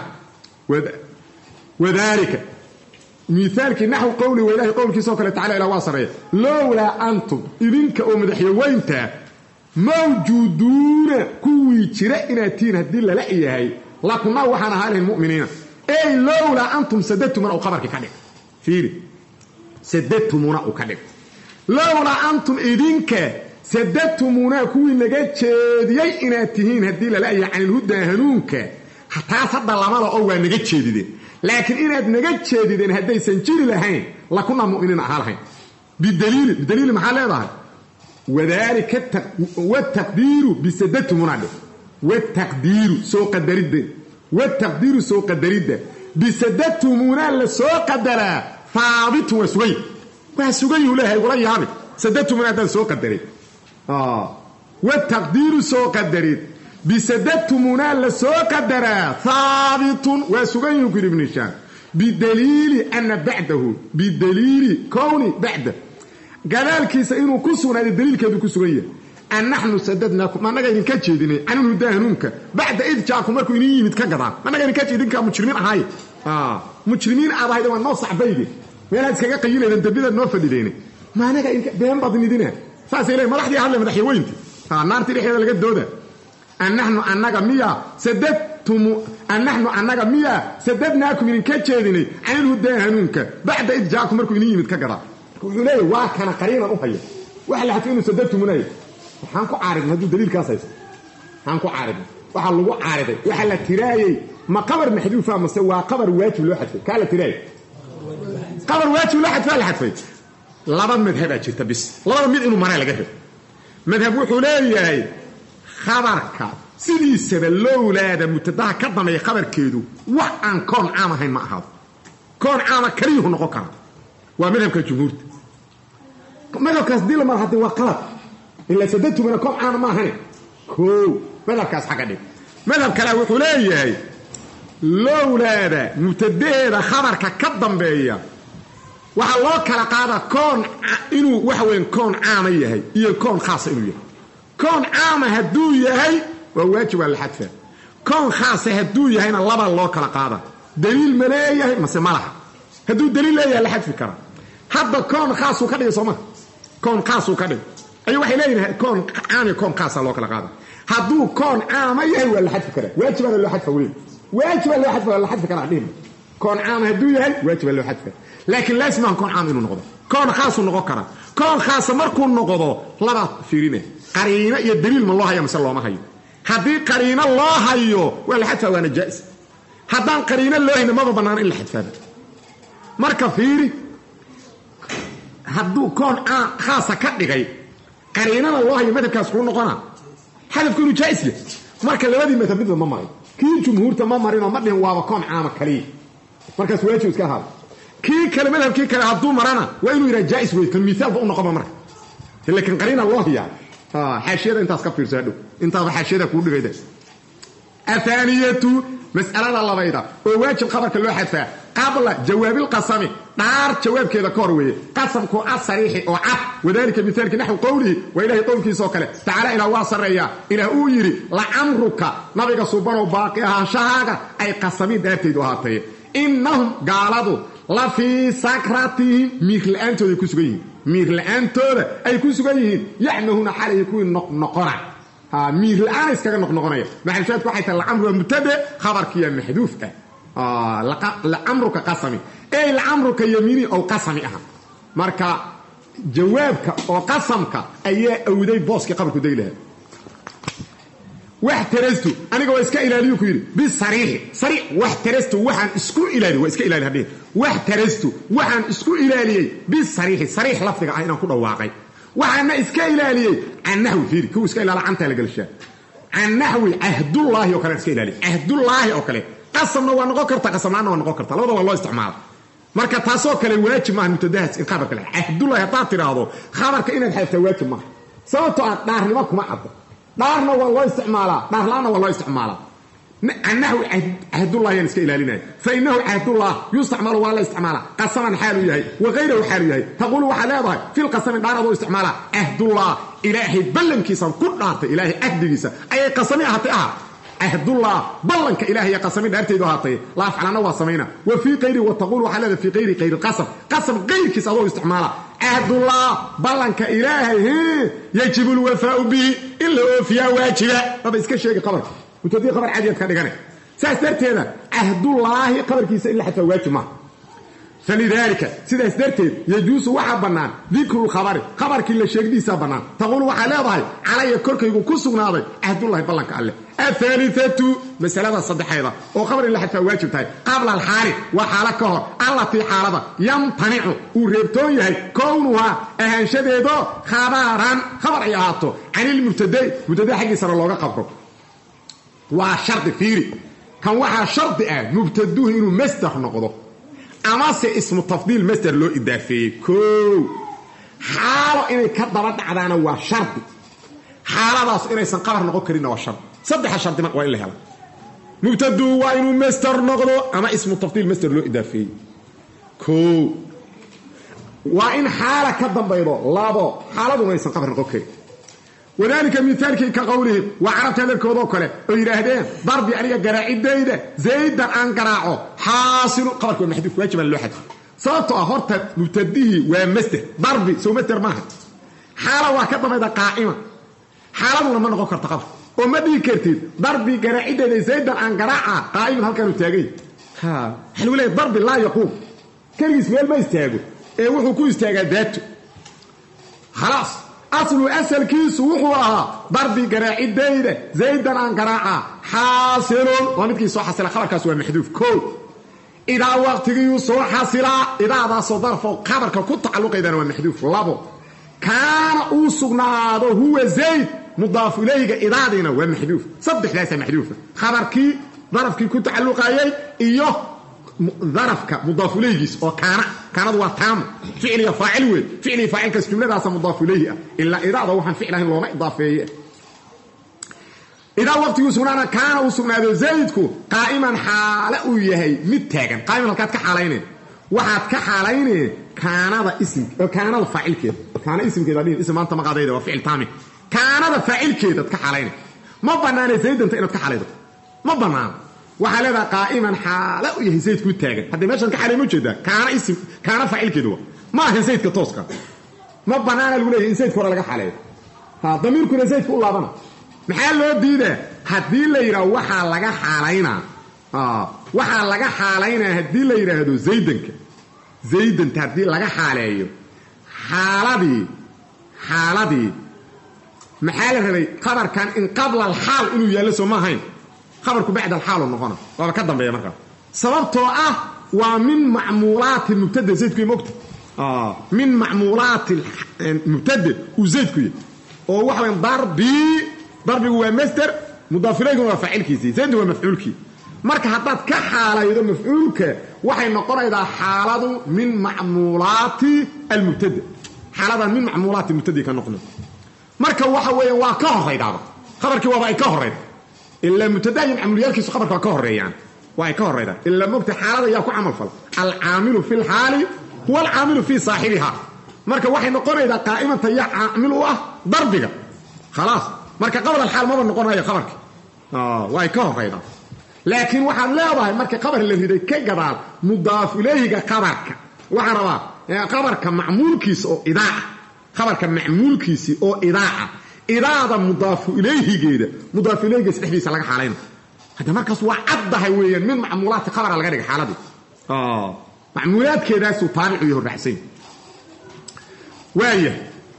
[SPEAKER 1] wadalika mithalki nahwu qawli wa ilahi qawlki soo kale ta'ala ila wasariyah lawla antum idinka oo madaxyaweynta موجودون كوي جرا اناتين هدي لا ليهي لكن وحنا هالين المؤمنين اي لولا انتم سددتم او خبرك كدي فيري سددتم او كدي لولا انتم ايدينك سددتمونا كوي نغا جيديي اناتين هدي لا ليهي عن الهدى هنونك حتى صد لما او وا نغا جيديدين لكن اناد نغا جيديدين هدي سنجري لهين لكن مؤمنين اهالين بالدليل بالدليل ما حالها وذلك والتقدير بسدت منادف والتقدير سوق الدريد والتقدير سوق الدريد بسدت منال سوق الدرا ثابت وسوي وسوي له يقول يا عمي سدت منال سوق الدريد اه والتقدير سوق الدريد بسدت منال سوق الدرا ثابت وسوي يقول ابن هشام بدليل ان بعده بدليل كون بعده قالالكيس انه كسونا الدليل كده كسويه ان نحن سددناكم ما نغا idinka jeedinay anu daahnuunka bacda id jaakum markuu inii yimid ka gadaa ma naga idinka jeedinka mujrimiin ahay ah mujrimiin abaayda waa noo saxbaydi meel iskaga qayileen dabida noo fadhideene ma naga idinka been badnidina saas ilay madaxdii hadle madaxweynti ah naarti dhexdeeda laga dooda an nahnu annaga miya sadadtum an nahnu annaga miya sadadnaakum idinka jeedinay anu daahnuunka bacda id jaakum markuu inii yimid ka gadaa وحولي واكنا قرينا أخيّا وحل حتى إنه سددت مني وحانكو عارض هدو دليل كاسيس حانكو عارض وحل لغو عارض وحل تراي ما قبر محدوفة مسوا قبر واجب الواحد فيه كالا تراي قبر واجب الواحد فيه لحد فيه لابد مذهبها جرت بس لابد مذهب إنه مرأي لقهر مذهب وحولي خبرك سيدي سبب لولا هذا متداها كضم أي خبر كيدو وحان كون عامة هين معها كون عامة كريه نقوكا ومذهب الجمهور مذهب كاس دي لما حتى وقلت إلا سددت منكم عام ما هني كو مذهب كاس حقا دي مذهب كلا وحولي لولا هذا متداها خبرك كضم بأيه waxa loo kala qaada koon inuu wax weyn koon caam yahay iyo koon khaas inuu yahay koon caam haduu yahay waa waajib la xadfa koon khaas haduu yahayna laba loo kala qaada daliil ma leeyahay ma samalaha haduu daliil leeyahay la xadfi kara hadda koon khaas uu ka dhigay Soomaa koon khaas uu ka dhigay ay waxay leeyahay koon caam koon khaas loo kala qaada haduu koon caam yahay waa la xadfi kara waajib la xadfa weyn waajib la xadfa la xadfi kara dhim كون عام هدو يهي واجب له حدفه لكن لازم يكون عام انه نقضه كون خاص نقو كرا كون خاص مركو نقضه لبا فيرينه قرينه يا دليل من الله يا مسل الله ما هي هذه قرينه الله هيو ولا حتى وانا جائز haddaan qariino loo hayna maba bannaan in la xadfaaba marka fiiri hadduu koon khaasa ka dhigay qariinana loo hayo madhabkaas kuu noqona xadafku inuu jaa'is yahay marka labadii madhab midba ma marin kii jumhuurta ma marinoo ma dhihin waaba koon caama kaliya markaas waajib iska ahaada kii kale madhabkii kale hadduu marana waa inuu yidhaha jaa'is wey kan miaalba u noqoba marka laakiin qariina loo hayaa xaashiyada intaas ka fiirso hadhow intaaba xaashiyada kuu dhigayda athaaniyatu mas'alada labayda oo waajib khabarka loo xadfaa qabla jawaabilqasami dhaar jawaabkeeda ka hor weeye qasamku asariixi oo cad wadaalika mithaalki naxwi qowlihi waa ilaahay qowlkiisaoo kale tacaala ilaah waa sarreeyaa ilaah uu yidhi lacamruka nabiga subanow baaqi ahaanshahaaga ay qasamiin dhaartaydu ahaatay innahum gaaladu la fii sakratihim miirla'aantooday ku sugan yihiin miirla'aantooda ay ku sugan yihiin yacmahuuna xalayhi kuwii noqnoqona miir la'aan iskaga noqnoqonaya maxalshaadku waxay tahay lacamru waa mubtade khabarkiiya maxduuf ah lacamruka qasami ey lacamruka yamiini ow qasami aha marka jawaabka oo qasamka ayaa awday booskii qabarku degi lahaa wax tarastu aniga waa iska ilaaliyu ku yidhi bisariixi sariix wax tarastu waxaan isku ilaaliy waa iska ilaali hadhihi wax tarastu waxaan isku ilaaliyey bisariixi sariix lafdiga ah inaan ku dhawaaqay waxaana iska ilaaliyey can naxwi fiiri kuwa iska ilaala cantaa la gelshaa can naxwi cahdullaahi oo kale iska ilaaliy cahdullaahi oo kale qasamna waa noqon karta qasamlaanna waa noqon karta labada waa loo isticmaala marka taasoo kale waajib maaha mubtadahaas in khabarka le cahdullaahi haddaad tidhaahdo khabarka inaad xadaftaa waajib maaha sababtoo ah dhaarnimo kuma cadda dhaarna waa loo isticmaalaa dhaarlaanna waa loo isticmaalaa can naxwi cahdullahi yaan iska ilaalinaya fainahu cahdullah yustacmalu waa la isticmaalaa qasaman xaaluu yahay wagayrahu xaaluu yahay taquulu waxaa leedahay filqasami dhaar adoo isticmaalaa cahdullah ilaahay ballankiisaan ku dhaartay ilaahay cahdigiisa ayay qasami ahaatay aha cahdullah ballanka ilahay iyo qasami dhaartaydu ahaatay la afcalana waa samayna wa fii qayri wa taquulu waxaa leedahay fii qayri qayri qasam qasam qayrkiisa adoo isticmaala cahdullah ballanka ilaahay yajibu lwafaau bihi in la oofiyaa waajiba daba iska sheegi qabarka mutadii qabar caadiyaad ka dhigane saas darteeda cahdullaahi qabarkiisa in la xadfaa waajib maaha falidaalika sidaas darteed yajuusu waxaa bannaan dikru lkhabari khabarkii la sheegdiisaa bannaan taquulu waxaa leedahay calaya korkaygu ku sugnaaday cahdullahi ballanka alleh ahaaliatu masalada saddexeeda oo khabar in la xadfaa waajib tahay qabla alxaali waa xaalo ka hor allatii xaalada yamtanicu uu reebtoon yahay kownuhaa ahaanshadeedoo khabaran khabar ay ahaato canilmubtadai mubtada xaggiisana looga qabro waa shardi fiiri kan waxaa shardi ah mubtaduhu inuu masder noqdo amase ismu tafdiil masder loo idaafeeyey koow xaalo inay ka daba dhacdaana waa shardi xaaladaas inaysan qabar noqon karinna waa shardi saddexa shardi mar waa in la hela mubtaduhu waa inuu masder noqdo ama ismu tafdiil masder loo idaafeeyey koow waa in xaala ka dambaydo labo xaaladuna aysan qabar noqon karin wadaalika mithaalkii ka qowlihi waa carabta hadalkoodoo kale oo yidhaahdeen darbi aniga garaacidayda zaydan aan garaaco xaasilu qabarka waa maxduuf waajibaan loo xadfo sababtoo ah horta mubtadihii waa masder darbi sow masder maaha xaala waa ka dambayda qaa'ima xaaladuna ma noqon karto qabar oo ma dhihi kartid darbi garaacidayda zaydan aan garaaca qaa'iman halkaanu taagay waxaa lagu leeyahy darbi laa yaquum keligiis meel ma istaago ee wuxuu ku istaagaa daato khalaas aslu asalkiisu wuxuu ahaa darbi garaacidayda zaydan aan garaaca xaasilun waa midkii soo xasila khabarkaas waa maxduuf koow idaa waqtigiyuu soo xasilaa idaadaasoo darfo khabarka ku tacalluqaydana waa maxduuf labo kaana uu sugnaado huwa zayd mudaafu ilayga idaadiina waa maxduuf saddexdaasa maxduufa khabarkii darafkii ku tacalluqayay iyo darafka mudaafu ilaygiis oo kaana kaanadu waa taamo ficliga faacil wey ficliga faacilkaas jumladaasa mudaafu ilayhi ah ilaa idaada waxaan ficil ahayn looma idaafeeye idaa waqtiguu sugnaana kaana uu sugnaado zaydku qaa'iman xaale uu yahay mid taagan qaa'iman halkaad ka xaalayneen waxaad ka xaalayneen kaanada ism kaanada faacilkeeda kaana ismkeeda dhihin ism maanta maqaadayda waa ficil taami kaanada faacilkeedaad ka xaalayneen ma bannaanay zaydanta inaad ka xalaydo ma bannaano waxaa leedaha qaa'iman xaale u yahay zaydkuu taagan haddii meeshan ka xalay ma ujeedaa kaana ism kaana faacilkeedu wa ma ahan zaydka tooska ma bannaana lagu leeyahay in zaydka hore laga xaleeyo ha damiirkuna zaydka u laabana maxaa loo diidaa haddii la yidhaho waxaa laga xaalaynaa waxaa laga xaalaynaa haddii la yidhaahdo zaydanka zaydanta haddii laga xaaleeyo xaaladii xaaladii maxaa la rabay khabarkan in qabla alxaal inuu yaallo soo ma ahayn khabarku bacda alxaalu noqona waaba ka dambeeya markaa sababtoo ah waa min macmuulaati mubtada zaydku moogta min macmuulaati mubtada uu zaydku yahay oo waxa weyn darbi darbigu waa masdar mudaaf ilayhi waa faacilkiisii zaydku waa mafcuulkii marka haddaad ka xaalaydo mafcuulka waxay noqonaydaa xaaladu min macmuulaati almubtada xaaladan min macmuulaati mubtadi ka noqon marka waxa weeye waa ka horeydaaba khabarkii waaba ay ka horeyda illa mubtadayin amriyalkiisu khabarka ka horeeyaan waa ay ka horeyda illa mugta xaalada yaa ku amal fal al aamilu fil hali huwa al aamilu fi saahibiha marka waxay noqonaydaa qaa'imata ya aamilu ah darbiga خلاص marka qabl al hal ma noqonayo khabarkii ah waa ay ka horeyda laakiin waxaan leedahay marka khabar la riday ka gadaal mudaaf ilayhiga khabarka waxa rabaa khabarka macmuulkiisa oo idaa khabarka macmuulkiisa oo idaa idaada mudaaf ilayhigeeda mudaaf ilayhiga saxbiisa laga xalayna hada markaas waa caddahay weeyaan min macmuulaat khabar laga dhigay xaaladii ah macmuulaadkeedaas uu taariikh iyo raxsan waaya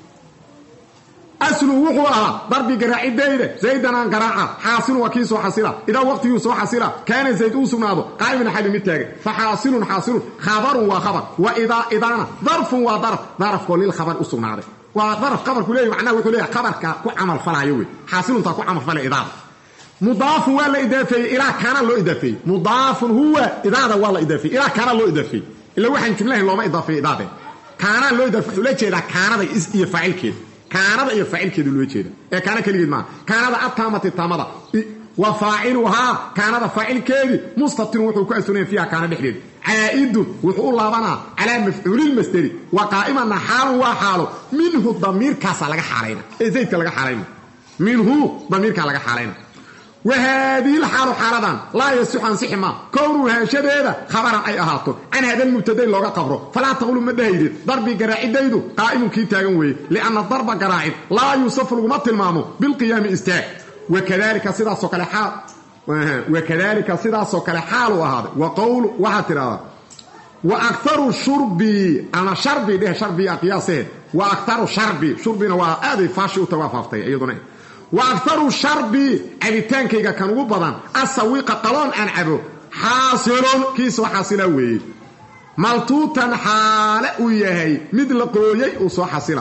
[SPEAKER 1] aslu wuxuu ahaa darbi garaacideyda zaydan garaaca xaasil wa kiiso xasila ida waqtigu soo xasila kaana zayd uu sugnaado qaa'iman xali mid taagan fa xaasilun xaasilun khabarun wa khabar wa ida idana darfun wa darf darf lil khabar usugnaade wa darf khabar kuleey macna wuxuu leeyahay khabarka ku amal falaayo way xaasilun ta ku amal falay idada mudaaf wa la idaafay ila kana loo idaafay mudaaf huwa idada wa la idaafay ila kana loo idaafay ila waxaan jumlaha looma idaafay idada kana loo idaafay la jeeda kaanada is iyo faa'ilkeed kaanada iyo faa'ilkeedu loo jeeda ee kaana kaligeed ma kaanada atamati tamada wa fa'iluha kaanada faa'ilkeedi mustatir wuxuu ku asoonayaa fiiha kaana dhixdeed aa'id wuxuu laabana ala maf'uulil masdari wa qa'iman haal wa haal minhu damirkaas laga xalayna ee zaydka laga xalayna minhu damirka laga xalayna وهذه الحال حالدان لا يصح عن صحما كونها شديده خبرا اي اهاته عن هذا المبتدا لوغا قبره فلا تقولوا مدهيد ضربي قراعيديدو قائم كي تاغن وي لان الضرب قراعد لا يوصف لما تلمامو بالقيام استاء وكذلك صدا سوكل حال وكذلك صدا سوكل حال وهذا وقول وحترا واكثر شربي انا شربي ده شربي قياسه واكثر شربي شربنا وادي فاشي وتوافقتي ايضا واكثر شربي عبيتانكيغا كان ugu badan aswiqa qalon aan cabo xaasilun kiiso xaasila weey maltuutan xaala u yahay mid la qooyay oo soo xasila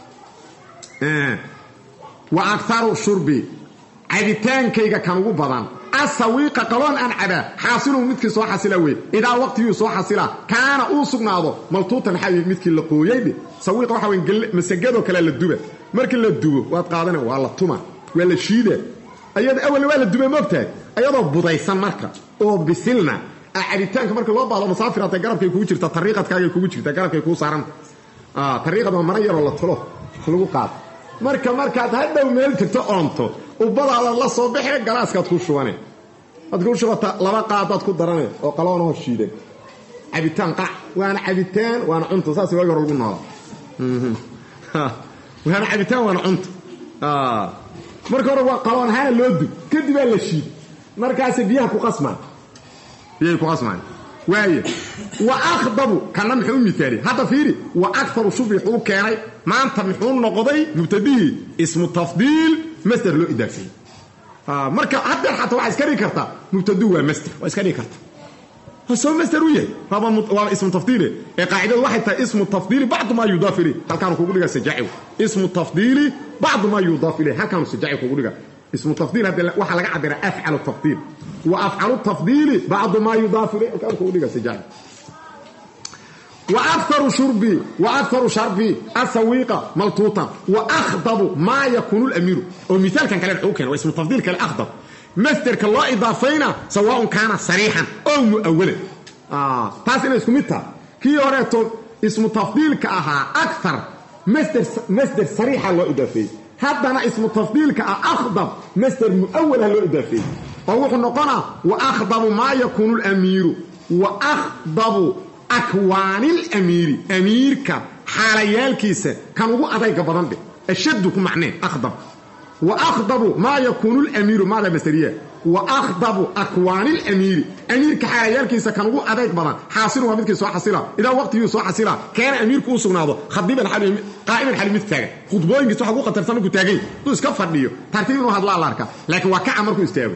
[SPEAKER 1] ee واكثر شربي عبيتانكيغا كان ugu badan aswiqa qalon aan caba xaasilun mid kiiso xasila weey ida waqtigu soo xasila kaana uu sugnaado maltuutan xayi mid kii la qooyay sawiqa waxa weyn masagado kale la duba markii la dubo waad qaadana waa la tuma wala shiida ayada awal wala duba moogtahay ayadoo budaysan marka oo bisilna aaditaanka marka loo baado musaafirada garabkay kugu jirta tariiqadkaaga kugu jirta garabkay ku saaran ah tariiqada ma yar la tolo lagu qaad marka markaad hadhow meel tagto oonto u badaada la soo bixi galaaskaad ku shubanay ad ku shubata laba qaadad ku daranay oo qaloon oo shiiday abitaan qac waana abitaan waana cunto saasi waa lagu nool mhm waana abitaan waana cunto ah marka hore waa qaloon haan loo dub kadib la shiid markaas biyaha ku qasmaan biyaha ku qasmaan waaye wa akhdabu kana muxuu mithaali hada fiiri wa aktharu shubhu keenay maanta muxuu noqday mubtadii ismu tafdiil masdar loo idaafi ah marka hadda xataa waxa iska dhigi karta mubtadii waa masdar waa iska dhigi karta هو مصدر ويه هذا اسم تفضيلي قاعده واحد اسم التفضيل بعض ما يضاف اليه هل كانوا كوغدغا سجاعي اسم التفضيل بعض ما يضاف اليه هل كانوا سجاعي كوغدغا اسم التفضيل هذا waxa laga cabira af'al التفضيل وافعل التفضيل بعض ما يضاف اليه كانوا كوغدغا سجاعي واكثر شربي واكثر شربي السويقه ملطوطه واخضب ما يكون الامير ومثال كان كلام حوكن واسم التفضيل كالاخضب مصدر كالله إضافينا سواء كان صريحا أو مؤولا آه تاسنا اسم متى كي يوريتو اسم تفضيل كأها أكثر مصدر مصدر صريحا الله إضافي هذا اسم تفضيل كأخضب مصدر مؤولا الله إضافي فهو نقنا وأخضب ما يكون الأمير وأخضب أكوان الأمير أمير كحاليال كيسة كانوا أضيق بضنبه الشدكم معناه أخضب وأخضب ما يكون الأمير ماذا مستريه وأخضب أكوان الأمير أمير كحاليال كيسا كانوا أدايك بضان حاصل ومدك سوى حاصلة إذا وقت يسوى حاصلة كان أمير كوسو ناضو خضيبا حالي قائما حالي متتاقي خطبوين كسوى حقوق ترسانو كتاقي تو اسكفر ليو ترتيبين وهذا الله لاركا لكن وكا عمركو استيابه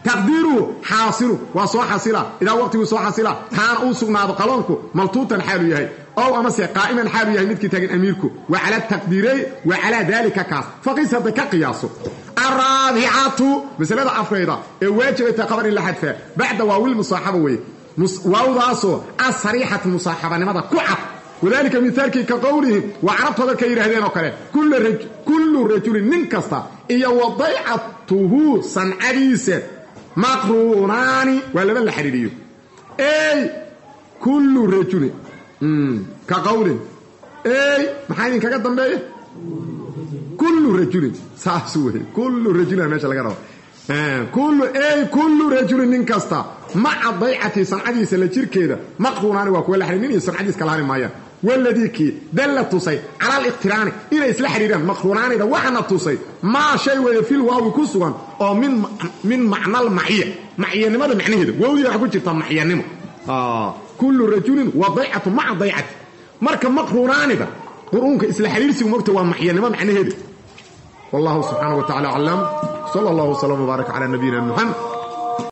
[SPEAKER 1] تقديره حاصل وصو حاصلة إذا وقته صو حاصلة كان أوسقنا بقلونكو ملطوطا حاله يهي أو أمسي قائما حاله يهي متك تاقن أميركو وعلى التقديري وعلى ذلك كاس فقيس هذا كقياسه الرابعة مسألة أفريضة واجب تقبر الله حدثة بعد واو المصاحبة وي واو ذاسو الصريحة المصاحبة لماذا كعب وذلك مثال كقوله وعربت هذا كيرهدين وكله كل رجل كل رجل ننكستا إيا وضيعته صنعريسة مقرونان ولا بل حريريو أي كل رجل امم كقوله أي محاين كقدم بيه كل رجل ساسوه كل رجل ماشي لقرأ آه. كل أي كل رجل ننكستا مع ضيعته صنعريسة لشركة مقرونان وكل حريرين صنعريس كلام مايا والذي كي دل تصي على الاقتران الى اصلاح حريران مقرونان اذا وحنا تصي ما شيء في الواو كسوان او من من معنى المعيه معيه لماذا معنيه واو يا ku jirta maciyanimo اه كل رجل وضيعه مع ضيعه marka maqruunaanida qurunka isla xiriirsigu marka waa maciyanimo macnaheedu والله سبحانه وتعالى علم صلى الله وسلم وبارك على نبينا محمد